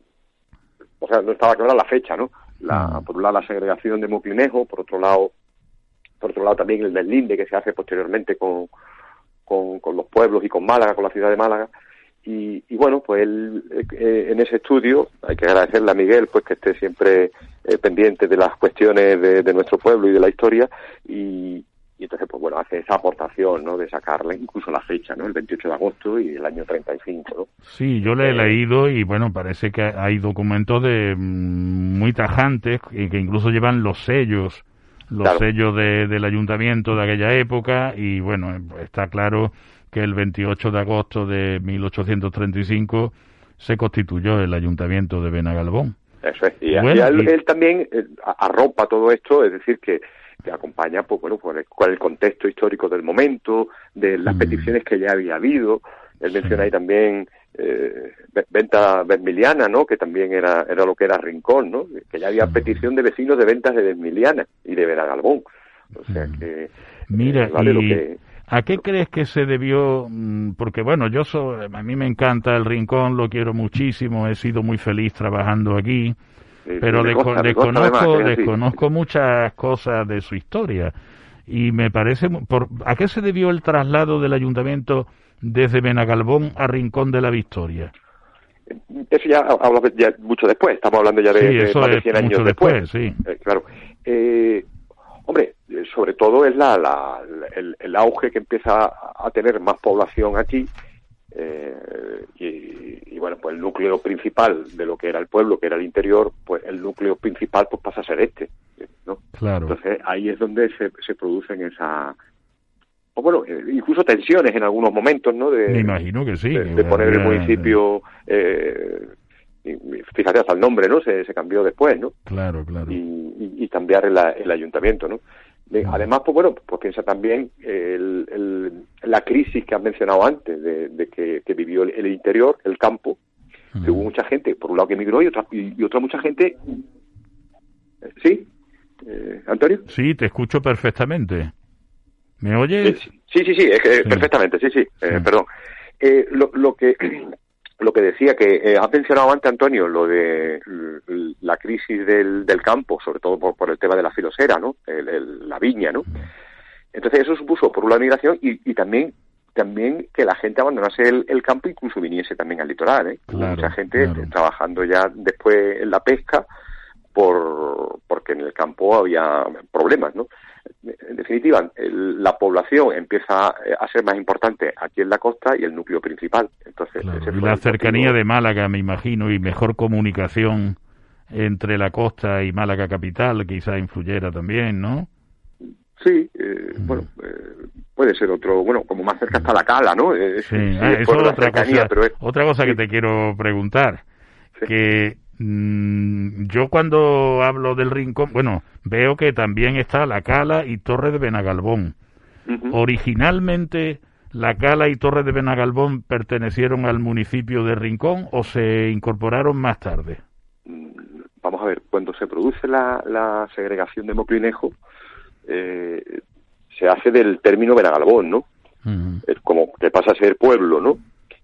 o sea, no estaba clara la fecha, ¿no? La, por un lado la segregación de Mopinejo, por otro lado, por otro lado también el deslinde que se hace posteriormente con, con, con los pueblos y con Málaga, con la ciudad de Málaga. Y, y bueno, pues él, eh, en ese estudio, hay que agradecerle a Miguel, pues que esté siempre eh, pendiente de las cuestiones de, de nuestro pueblo y de la historia, y, y entonces, pues bueno, hace esa aportación, ¿no?, de sacarle incluso la fecha, ¿no?, el veintiocho de agosto y el año treinta y cinco, ¿no? Sí, yo le he leído y bueno, parece que hay documentos de muy tajantes y que incluso llevan los sellos, los claro. sellos de, del ayuntamiento de aquella época, y bueno, está claro que el veintiocho de agosto de mil ochocientos treinta y cinco se constituyó el ayuntamiento de Benagalbón. Eso es, y, bueno, y él, y... él también eh, arropa todo esto, es decir, que, que acompaña, pues bueno, con el, con el contexto histórico del momento, de las mm. peticiones que ya había habido. Él menciona sí. ahí también eh, venta Vermiliana, ¿no?, que también era era lo que era Rincón, ¿no?, que ya había sí. petición de vecinos de ventas de Vermiliana y de Benagalbón. O sea que... Mira, eh, vale y... lo que... ¿A qué crees que se debió? Porque bueno, yo soy, a mí me encanta el Rincón, lo quiero muchísimo, he sido muy feliz trabajando aquí, sí, pero sí, desco- desconozco, además, desconozco muchas cosas de su historia, y me parece, por, ¿a qué se debió el traslado del ayuntamiento desde Benagalbón a Rincón de la Victoria? Eso ya habla ya mucho después, estamos hablando ya de, sí, eso de más de cien es años mucho después. después sí. Eh, claro. Eh, Hombre, sobre todo es la, la el, el auge que empieza a tener más población aquí, eh, y, y bueno, pues el núcleo principal de lo que era el pueblo, que era el interior, pues el núcleo principal pues pasa a ser este, ¿no? Claro. Entonces ahí es donde se, se producen esa, o bueno, incluso tensiones en algunos momentos, ¿no? De, Me imagino que sí. De, de poner el municipio, eh, fíjate hasta el nombre, ¿no? Se, se cambió después, ¿no? Claro, claro. Y, y, y cambiar el, el ayuntamiento, ¿no? De, además, pues bueno, pues piensa también el, el, la crisis que has mencionado antes, de, de que, que vivió el, el interior, el campo, uh-huh. que hubo mucha gente, por un lado que emigró y otra, y, y otra mucha gente... ¿Sí? Eh, ¿Antonio? Sí, te escucho perfectamente. ¿Me oyes? Sí, sí, sí, es que, sí. perfectamente, sí, sí, sí. Eh, perdón. Eh, lo, lo que... Lo que decía, que eh, ha mencionado antes Antonio, lo de l- la crisis del, del campo, sobre todo por, por el tema de la filosera, ¿no? El, el, la viña, ¿no? Entonces eso supuso, por una migración y, y también también que la gente abandonase el, el campo, incluso viniese también al litoral, ¿eh? Claro, mucha gente claro. trabajando ya después en la pesca, por porque en el campo había problemas, ¿no? En definitiva, el, la población empieza a ser más importante aquí en la costa y el núcleo principal. Entonces, claro, ese y fue la el cercanía motivo. de Málaga, me imagino, y mejor comunicación entre la costa y Málaga capital, quizá influyera también, ¿no? Sí, eh, mm. bueno, eh, puede ser otro, bueno, como más cerca está la Cala, ¿no? Eh, sí, sí, ah, es eso es otra cercanía, cosa, pero es, otra cosa sí. que te quiero preguntar, sí. que mmm, yo cuando hablo del Rincón, bueno, veo que también está la Cala y Torre de Benagalbón. Uh-huh. Originalmente, ¿la Cala y Torre de Benagalbón pertenecieron al municipio de Rincón o se incorporaron más tarde? Vamos a ver, cuando se produce la, la segregación de Moclinejo, eh, se hace del término Benagalbón, ¿no? Uh-huh. Es como que pasa a ser pueblo, ¿no?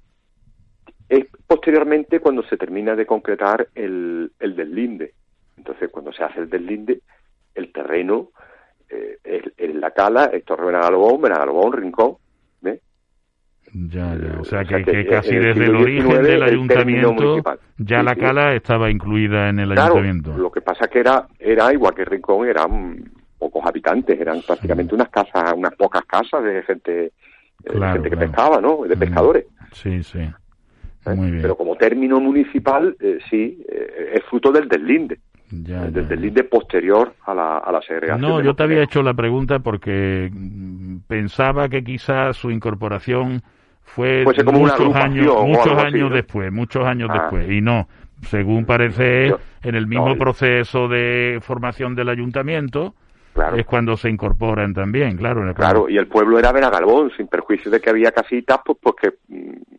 Es posteriormente cuando se termina de concretar el, el deslinde. Entonces, cuando se hace el deslinde, el terreno eh, es, es la Cala, es Torre Benagalbón, Benagalbón, Rincón, ¿ves? Ya, ya, o sea, o que, sea que, que casi el desde el origen del ayuntamiento ya sí, la sí. Cala estaba incluida en el claro, ayuntamiento. Lo que pasa es que era, era igual que Rincón, eran pocos habitantes, eran prácticamente sí. unas casas, unas pocas casas de gente, claro, gente que claro. pescaba, ¿no? De pescadores. Sí, sí. ¿Eh? Muy bien. Pero como término municipal, eh, sí, eh, es fruto del deslinde. Ya, del ya. deslinde posterior a la, a la segregación. No, yo te había hecho la pregunta porque pensaba que quizás su incorporación fue como muchos años, muchos años así, ¿no? después, muchos años ah. después, y no, según parece, yo, en el mismo no, proceso de formación del ayuntamiento, claro. es cuando se incorporan también, claro. Claro, y el pueblo era Benagalbón, sin perjuicio de que había casitas, pues porque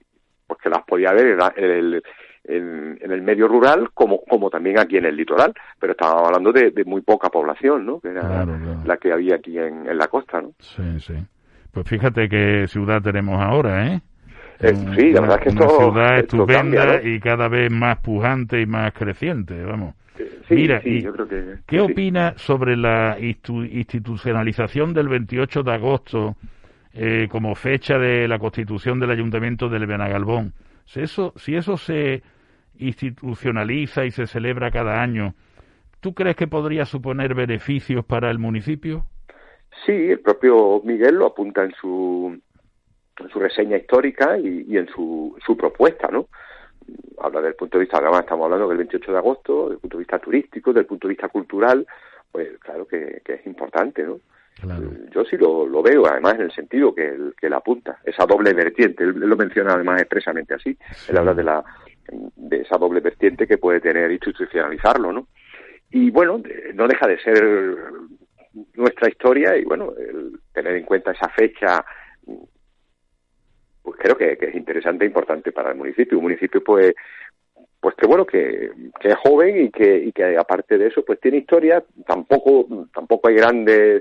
pues que las podía ver en, el, en, en el medio rural como como también aquí en el litoral, pero estábamos hablando de, de muy poca población, ¿no? Que era claro, claro. la que había aquí en, en la costa, ¿no? Sí, sí. Pues fíjate qué ciudad tenemos ahora, ¿eh? Eh, sí, la verdad es que una esto, ciudad esto estupenda cambia, ¿no? Y cada vez más pujante y más creciente, vamos. Sí, Mira, sí, y yo creo que, ¿qué que opina sí. sobre la institucionalización del veintiocho de agosto eh, como fecha de la constitución del Ayuntamiento del Benagalbón? Si eso, si eso se institucionaliza y se celebra cada año, ¿tú crees que podría suponer beneficios para el municipio? Sí, el propio Miguel lo apunta en su en su reseña histórica y, y en su, su propuesta, ¿no? Habla del punto de vista, además estamos hablando del veintiocho de agosto, desde el punto de vista turístico, desde el punto de vista cultural, pues claro que, que es importante, ¿no? Claro. Yo sí lo, lo veo, además, en el sentido que él, que él apunta, esa doble vertiente, él, él lo menciona además expresamente así, sí. Él habla de la de esa doble vertiente que puede tener institucionalizarlo, ¿no? Y bueno, no deja de ser nuestra historia y bueno, el tener en cuenta esa fecha, pues creo que, que es interesante e importante para el municipio. Un municipio, pues, pues que bueno, que, que es joven y que, y que aparte de eso, pues tiene historia. Tampoco, tampoco hay grandes,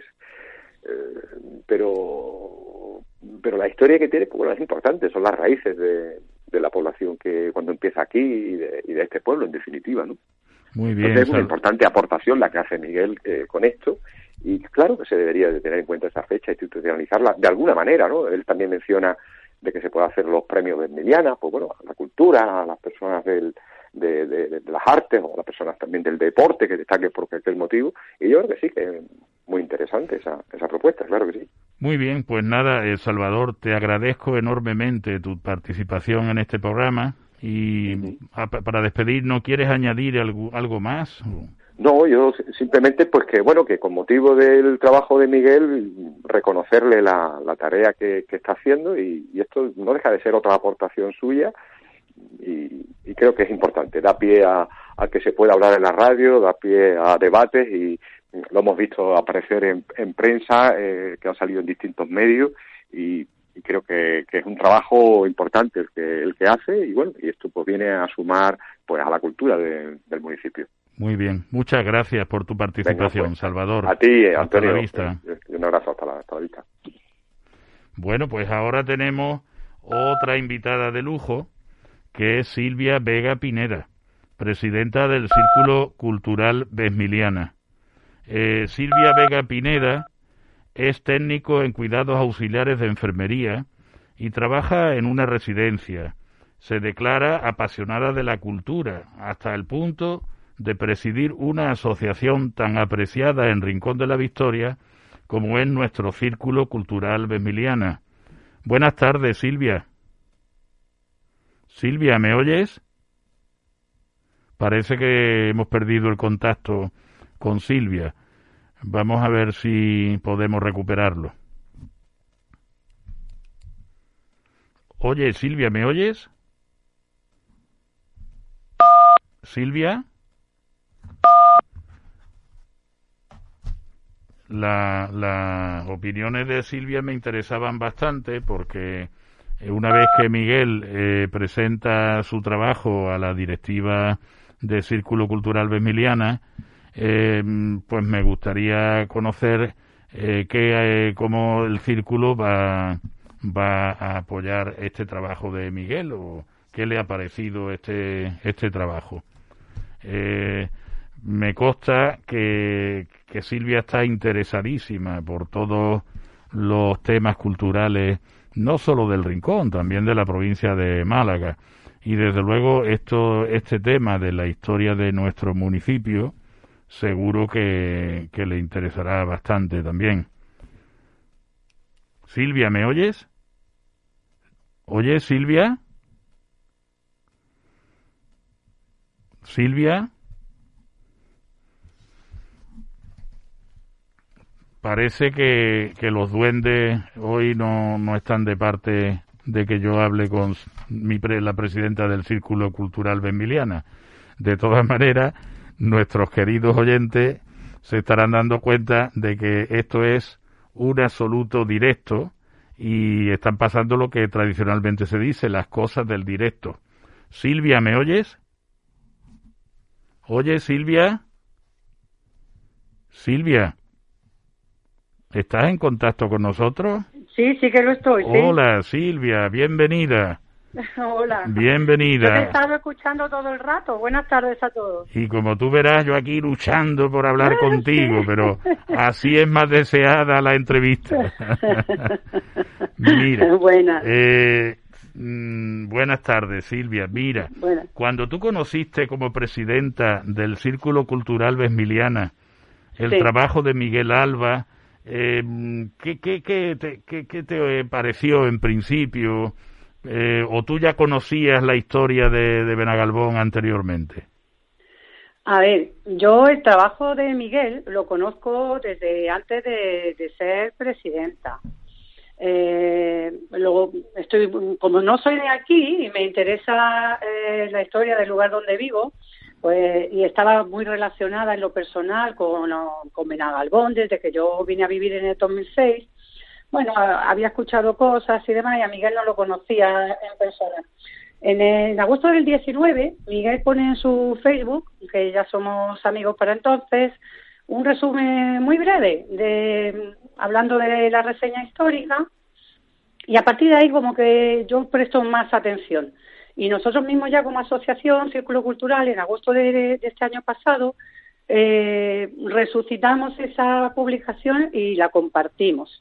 eh, pero, pero la historia que tiene, pues bueno, es importante. Son las raíces de, de la población que cuando empieza aquí y de, y de este pueblo, en definitiva, ¿no? Muy bien. Entonces es una importante aportación la que hace Miguel eh, con esto. Y claro que se debería de tener en cuenta esa fecha, institucionalizarla de alguna manera, ¿no? Él también menciona de que se puede hacer los premios Besmiliana, pues bueno, a la cultura, a las personas del, de, de, de las artes o a las personas también del deporte que destaquen por aquel motivo. Y yo creo que sí, que es muy interesante esa, esa propuesta, claro que sí. Muy bien, pues nada, eh, Salvador, te agradezco enormemente tu participación en este programa y uh-huh. a, para despedir, ¿no quieres añadir algo, algo más? No, yo simplemente pues que bueno, que con motivo del trabajo de Miguel reconocerle la, la tarea que, que está haciendo y, y esto no deja de ser otra aportación suya y, y creo que es importante, da pie a, a que se pueda hablar en la radio, da pie a debates y lo hemos visto aparecer en, en prensa, eh, que ha salido en distintos medios y, y creo que, que es un trabajo importante el que, el que hace y bueno, y esto pues viene a sumar pues a la cultura de, del municipio. Muy bien, muchas gracias por tu participación, Venga, pues, Salvador. A ti, Antonio. Hasta la vista. Un abrazo, hasta la, hasta la vista. Bueno, pues ahora tenemos otra invitada de lujo, que es Silvia Vega Pineda, presidenta del Círculo Cultural Besmiliana. Eh, Silvia Vega Pineda es técnico en cuidados auxiliares de enfermería y trabaja en una residencia. Se declara apasionada de la cultura, hasta el punto de presidir una asociación tan apreciada en Rincón de la Victoria como es nuestro Círculo Cultural Besmiliana. Buenas tardes, Silvia. Silvia, ¿me oyes? Parece que hemos perdido el contacto con Silvia. Vamos a ver si podemos recuperarlo. Oye, Silvia, ¿me oyes? Silvia. La, las opiniones de Silvia me interesaban bastante porque una vez que Miguel eh, presenta su trabajo a la directiva de Círculo Cultural Besmiliana, eh, pues me gustaría conocer eh, que, eh, cómo el Círculo va, va a apoyar este trabajo de Miguel o qué le ha parecido este, este trabajo. Eh, me consta que, que Silvia está interesadísima por todos los temas culturales, no solo del Rincón, también de la provincia de Málaga. Y desde luego esto, este tema de la historia de nuestro municipio seguro que, que le interesará bastante también. Silvia, ¿me oyes? ¿Oyes, Silvia? Silvia. Parece que, que los duendes hoy no, no están de parte de que yo hable con mi pre, la presidenta del Círculo Cultural Besmiliana. De todas maneras, nuestros queridos oyentes se estarán dando cuenta de que esto es un absoluto directo y están pasando lo que tradicionalmente se dice, las cosas del directo. Silvia, ¿me oyes? Oye, Silvia. Silvia, ¿estás en contacto con nosotros? Sí, sí que lo estoy. ¿Sí? Hola, Silvia, bienvenida. Hola. Bienvenida. Yo te he estado escuchando todo el rato. Buenas tardes a todos. Y como tú verás, yo aquí luchando por hablar contigo, pero así es más deseada la entrevista. Mira, buenas. Eh, mm, buenas tardes, Silvia. Mira, buenas. Cuando tú conociste como presidenta del Círculo Cultural Vesmiliana el sí. trabajo de Miguel Alba, eh, ¿qué, qué, qué, te, qué, ¿qué te pareció en principio? Eh, ¿O tú ya conocías la historia de, de Benagalbón anteriormente? A ver, yo el trabajo de Miguel lo conozco desde antes de, de ser presidenta. Eh, luego estoy, como no soy de aquí y me interesa eh, la historia del lugar donde vivo, pues y estaba muy relacionada en lo personal con, con Benagalbón desde que yo vine a vivir en el dos mil seis. Bueno, había escuchado cosas y demás y a Miguel no lo conocía en persona. En, el, en agosto del diecinueve, Miguel pone en su Facebook, que ya somos amigos para entonces, un resumen muy breve de hablando de la reseña histórica y a partir de ahí como que yo presto más atención. Y nosotros mismos ya como asociación Círculo Cultural, en agosto de, de este año pasado, eh, resucitamos esa publicación y la compartimos.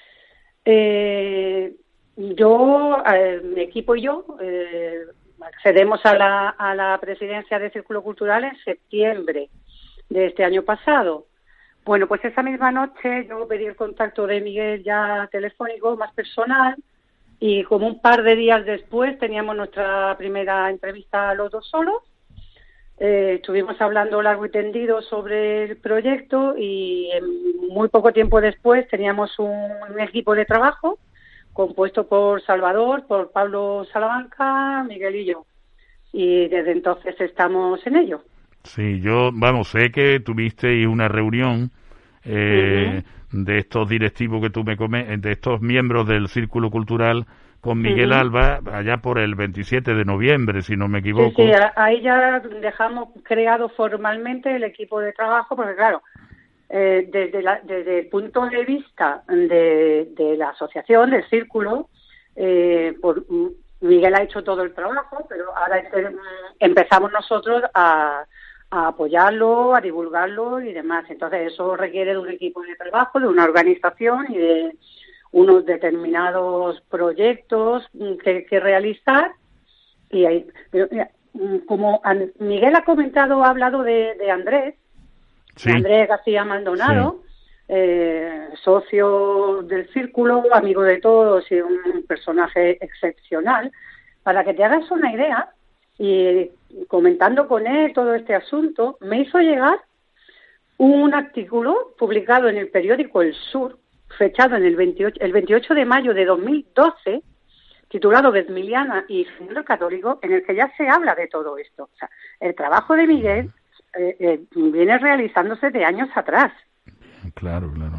Eh, yo, eh, mi equipo y yo, eh, accedemos a la, a la presidencia de Círculo Cultural en septiembre de este año pasado. Bueno, pues esa misma noche yo pedí el contacto de Miguel ya telefónico, más personal, y como un par de días después teníamos nuestra primera entrevista los dos solos. Eh, estuvimos hablando largo y tendido sobre el proyecto y en muy poco tiempo después teníamos un, un equipo de trabajo compuesto por Salvador, por Pablo Salamanca, Miguel y yo. Y desde entonces estamos en ello. Sí, yo, vamos, sé que tuvisteis una reunión eh, uh-huh. de estos directivos que tú me comentas, de estos miembros del Círculo Cultural con Miguel uh-huh. Alba, allá por el veintisiete de noviembre, si no me equivoco. Sí, sí, ahí ya dejamos creado formalmente el equipo de trabajo, porque claro, eh, desde, la, desde el punto de vista de, de la asociación, del Círculo, eh, por, Miguel ha hecho todo el trabajo, pero ahora empezamos nosotros a, a apoyarlo, a divulgarlo y demás. Entonces eso requiere de un equipo de trabajo, de una organización y de unos determinados proyectos que, que realizar. Y ahí, pero, mira, como Miguel ha comentado, ha hablado de, de Andrés, sí. de Andrés García Maldonado, sí. eh, socio del Círculo, amigo de todos y un personaje excepcional. Para que te hagas una idea, y comentando con él todo este asunto, me hizo llegar un artículo publicado en el periódico El Sur, fechado en el veintiocho, el veintiocho de mayo de dos mil doce, titulado Vesmiliana y Género Católico, en el que ya se habla de todo esto. O sea, el trabajo de Miguel eh, eh, viene realizándose de años atrás. Claro, claro.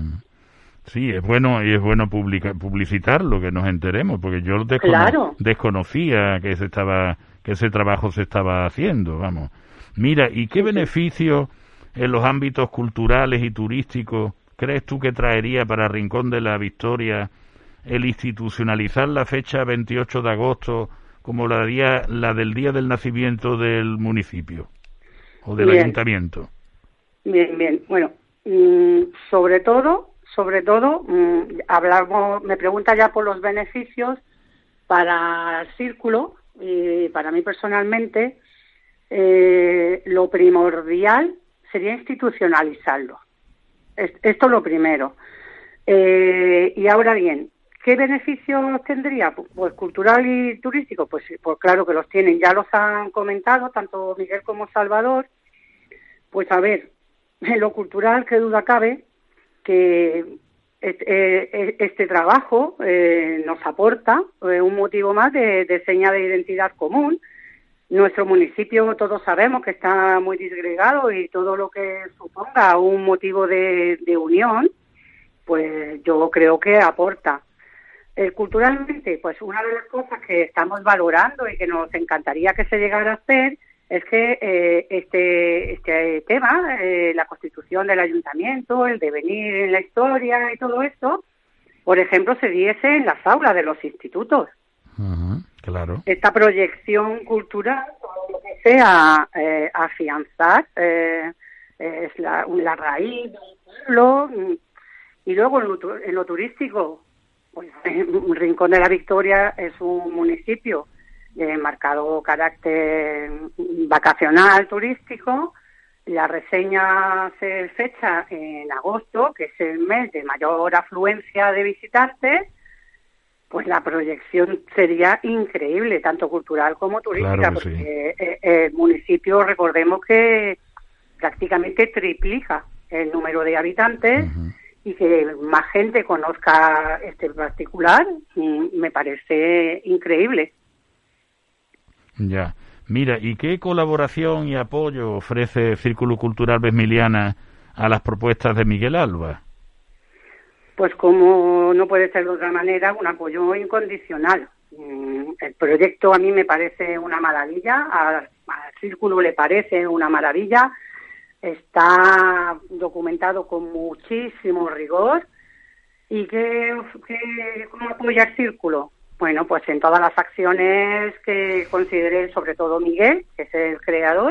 Sí, es bueno y es bueno publica, publicitarlo, que nos enteremos, porque yo descono- claro. desconocía que se estaba que ese trabajo se estaba haciendo, vamos. Mira, ¿y qué sí, beneficio sí. en los ámbitos culturales y turísticos crees tú que traería para Rincón de la Victoria el institucionalizar la fecha veintiocho de agosto como la, día, la del día del nacimiento del municipio o del bien. ayuntamiento? Bien, bien. Bueno, mmm, sobre todo, sobre todo, mmm, hablamos, me pregunta ya por los beneficios para el Círculo y para mí personalmente. Eh, lo primordial sería institucionalizarlo. Esto es lo primero. Eh, y ahora bien, ¿qué beneficios tendría? Pues cultural y turístico, pues, pues claro que los tienen, ya los han comentado, tanto Miguel como Salvador. Pues a ver, en lo cultural, qué duda cabe, que este, este trabajo eh, nos aporta eh, un motivo más de, de seña de identidad común. Nuestro municipio, todos sabemos que está muy disgregado y todo lo que suponga un motivo de, de unión, pues yo creo que aporta. eh, culturalmente, pues una de las cosas que estamos valorando y que nos encantaría que se llegara a hacer es que eh, este este tema, eh, la constitución del ayuntamiento, el devenir en la historia y todo esto, por ejemplo, se diese en las aulas de los institutos. Uh-huh, claro. Esta proyección cultural, todo lo que sea eh, afianzar, eh, es la, la raíz de un pueblo. Y luego en lo, en lo turístico, pues Rincón de la Victoria es un municipio de marcado carácter vacacional turístico. La reseña se fecha en agosto, que es el mes de mayor afluencia de visitantes. Pues la proyección sería increíble, tanto cultural como turística, claro porque sí. el municipio, recordemos que prácticamente triplica el número de habitantes. Uh-huh. Y que más gente conozca este particular, me parece increíble. Ya. Mira, ¿y qué colaboración y apoyo ofrece Círculo Cultural Besmiliana a las propuestas de Miguel Alba? Pues como no puede ser de otra manera, un apoyo incondicional. El proyecto a mí me parece una maravilla, al, al Círculo le parece una maravilla. Está documentado con muchísimo rigor. ¿Y qué, qué, cómo apoya el Círculo? Bueno, pues en todas las acciones que considere, sobre todo Miguel, que es el creador.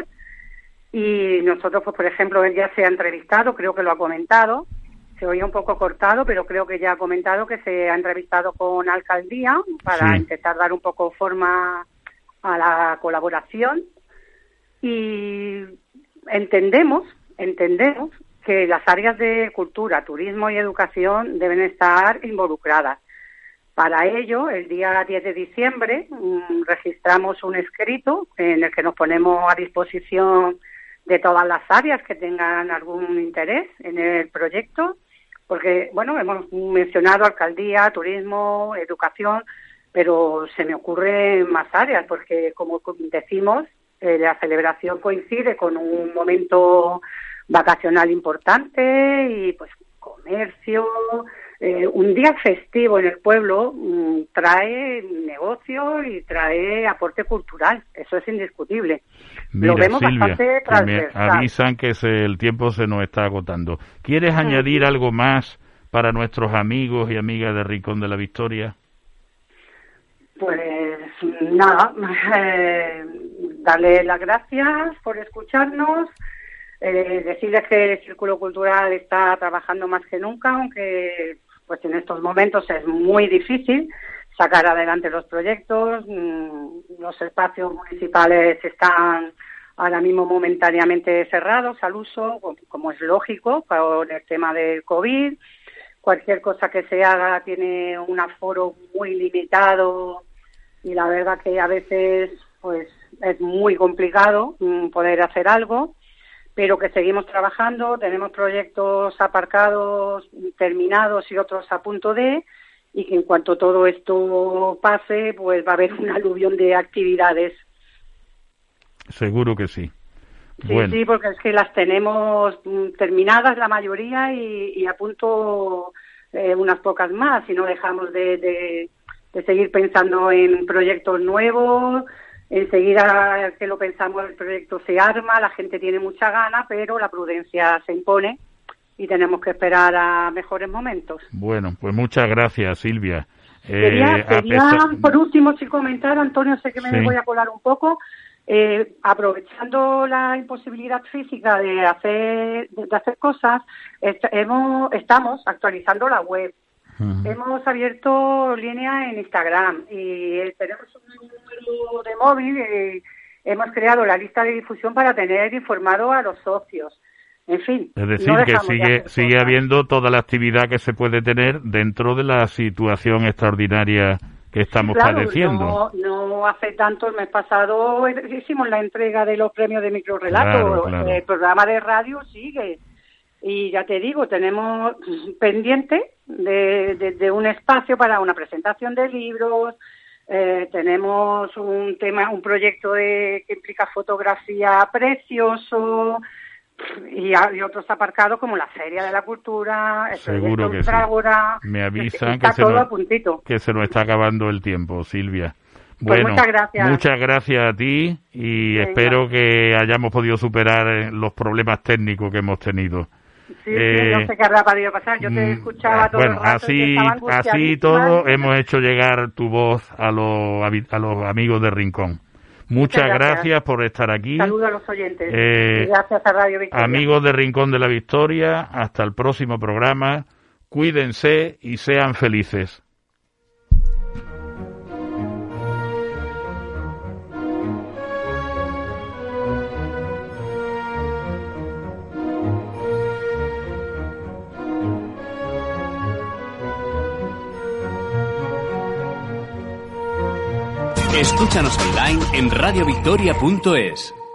Y nosotros, pues por ejemplo, él ya se ha entrevistado, creo que lo ha comentado. Se oía un poco cortado, pero creo que ya ha comentado que se ha entrevistado con Alcaldía para sí. intentar dar un poco forma a la colaboración. Y entendemos, entendemos que las áreas de cultura, turismo y educación deben estar involucradas. Para ello, el día diez de diciembre mmm, registramos un escrito en el que nos ponemos a disposición de todas las áreas que tengan algún interés en el proyecto, porque, bueno, hemos mencionado alcaldía, turismo, educación, pero se me ocurren más áreas, porque como decimos, Eh, la celebración coincide con un momento vacacional importante y pues comercio, eh, un día festivo en el pueblo mmm, trae negocio y trae aporte cultural, eso es indiscutible. Mira, lo vemos Silvia, bastante transversal. Me avisan que se, el tiempo se nos está agotando. ¿Quieres mm. añadir algo más para nuestros amigos y amigas de Rincón de la Victoria? Pues nada, eh, darle las gracias por escucharnos, eh, decirles que el Círculo Cultural está trabajando más que nunca, aunque pues en estos momentos es muy difícil sacar adelante los proyectos. Los espacios municipales están ahora mismo momentáneamente cerrados al uso, como es lógico, por el tema del COVID. Cualquier cosa que se haga tiene un aforo muy limitado y la verdad que a veces pues es muy complicado mm, poder hacer algo, pero que seguimos trabajando, tenemos proyectos aparcados, terminados y otros a punto de, y que en cuanto todo esto pase, pues va a haber un aluvión de actividades. Seguro que sí. Sí, bueno. sí, porque es que las tenemos terminadas la mayoría y, y a punto eh, unas pocas más, y no dejamos de, de, de seguir pensando en proyectos nuevos. Enseguida que lo pensamos, el proyecto se arma, la gente tiene mucha gana, pero la prudencia se impone y tenemos que esperar a mejores momentos. Bueno, pues muchas gracias, Silvia. Quería, eh, quería pesar... por último, sin comentar, Antonio, sé que me sí. voy a colar un poco, eh, aprovechando la imposibilidad física de hacer de hacer cosas, est hemos, estamos actualizando la web. Uh-huh. Hemos abierto línea en Instagram y eh, tenemos un número de móvil y hemos creado la lista de difusión para tener informado a los socios. En fin. Es decir, no que sigue sigue cosas. habiendo toda la actividad que se puede tener dentro de la situación extraordinaria que estamos claro, padeciendo. No, no hace tanto, el mes pasado hicimos la entrega de los premios de microrelato. Claro, claro. El programa de radio sigue. Y ya te digo, tenemos pendiente de, de, de un espacio para una presentación de libros. Eh, tenemos un tema, un proyecto de, que implica fotografía precioso. y, hay otros aparcados como la Feria de la Cultura, el Seguro que sí. Fragora, Me avisan está que se, todo nos, a puntito. que se nos está acabando el tiempo, Silvia. Pues Bueno, muchas gracias. muchas gracias a ti y Venga. espero que hayamos podido superar los problemas técnicos que hemos tenido. Sí, eh, sí, no sé qué habrá podido pasar. Yo te escuchaba todo bueno, el rato así, y estaba así angustiadísima. todo hemos hecho llegar tu voz a los, a los amigos de Rincón. Muchas gracias. gracias por estar aquí. Saludos a los oyentes. Eh, y gracias a Radio Victoria. Amigos de Rincón de la Victoria, hasta el próximo programa. Cuídense y sean felices. Escúchanos online en radio victoria punto es.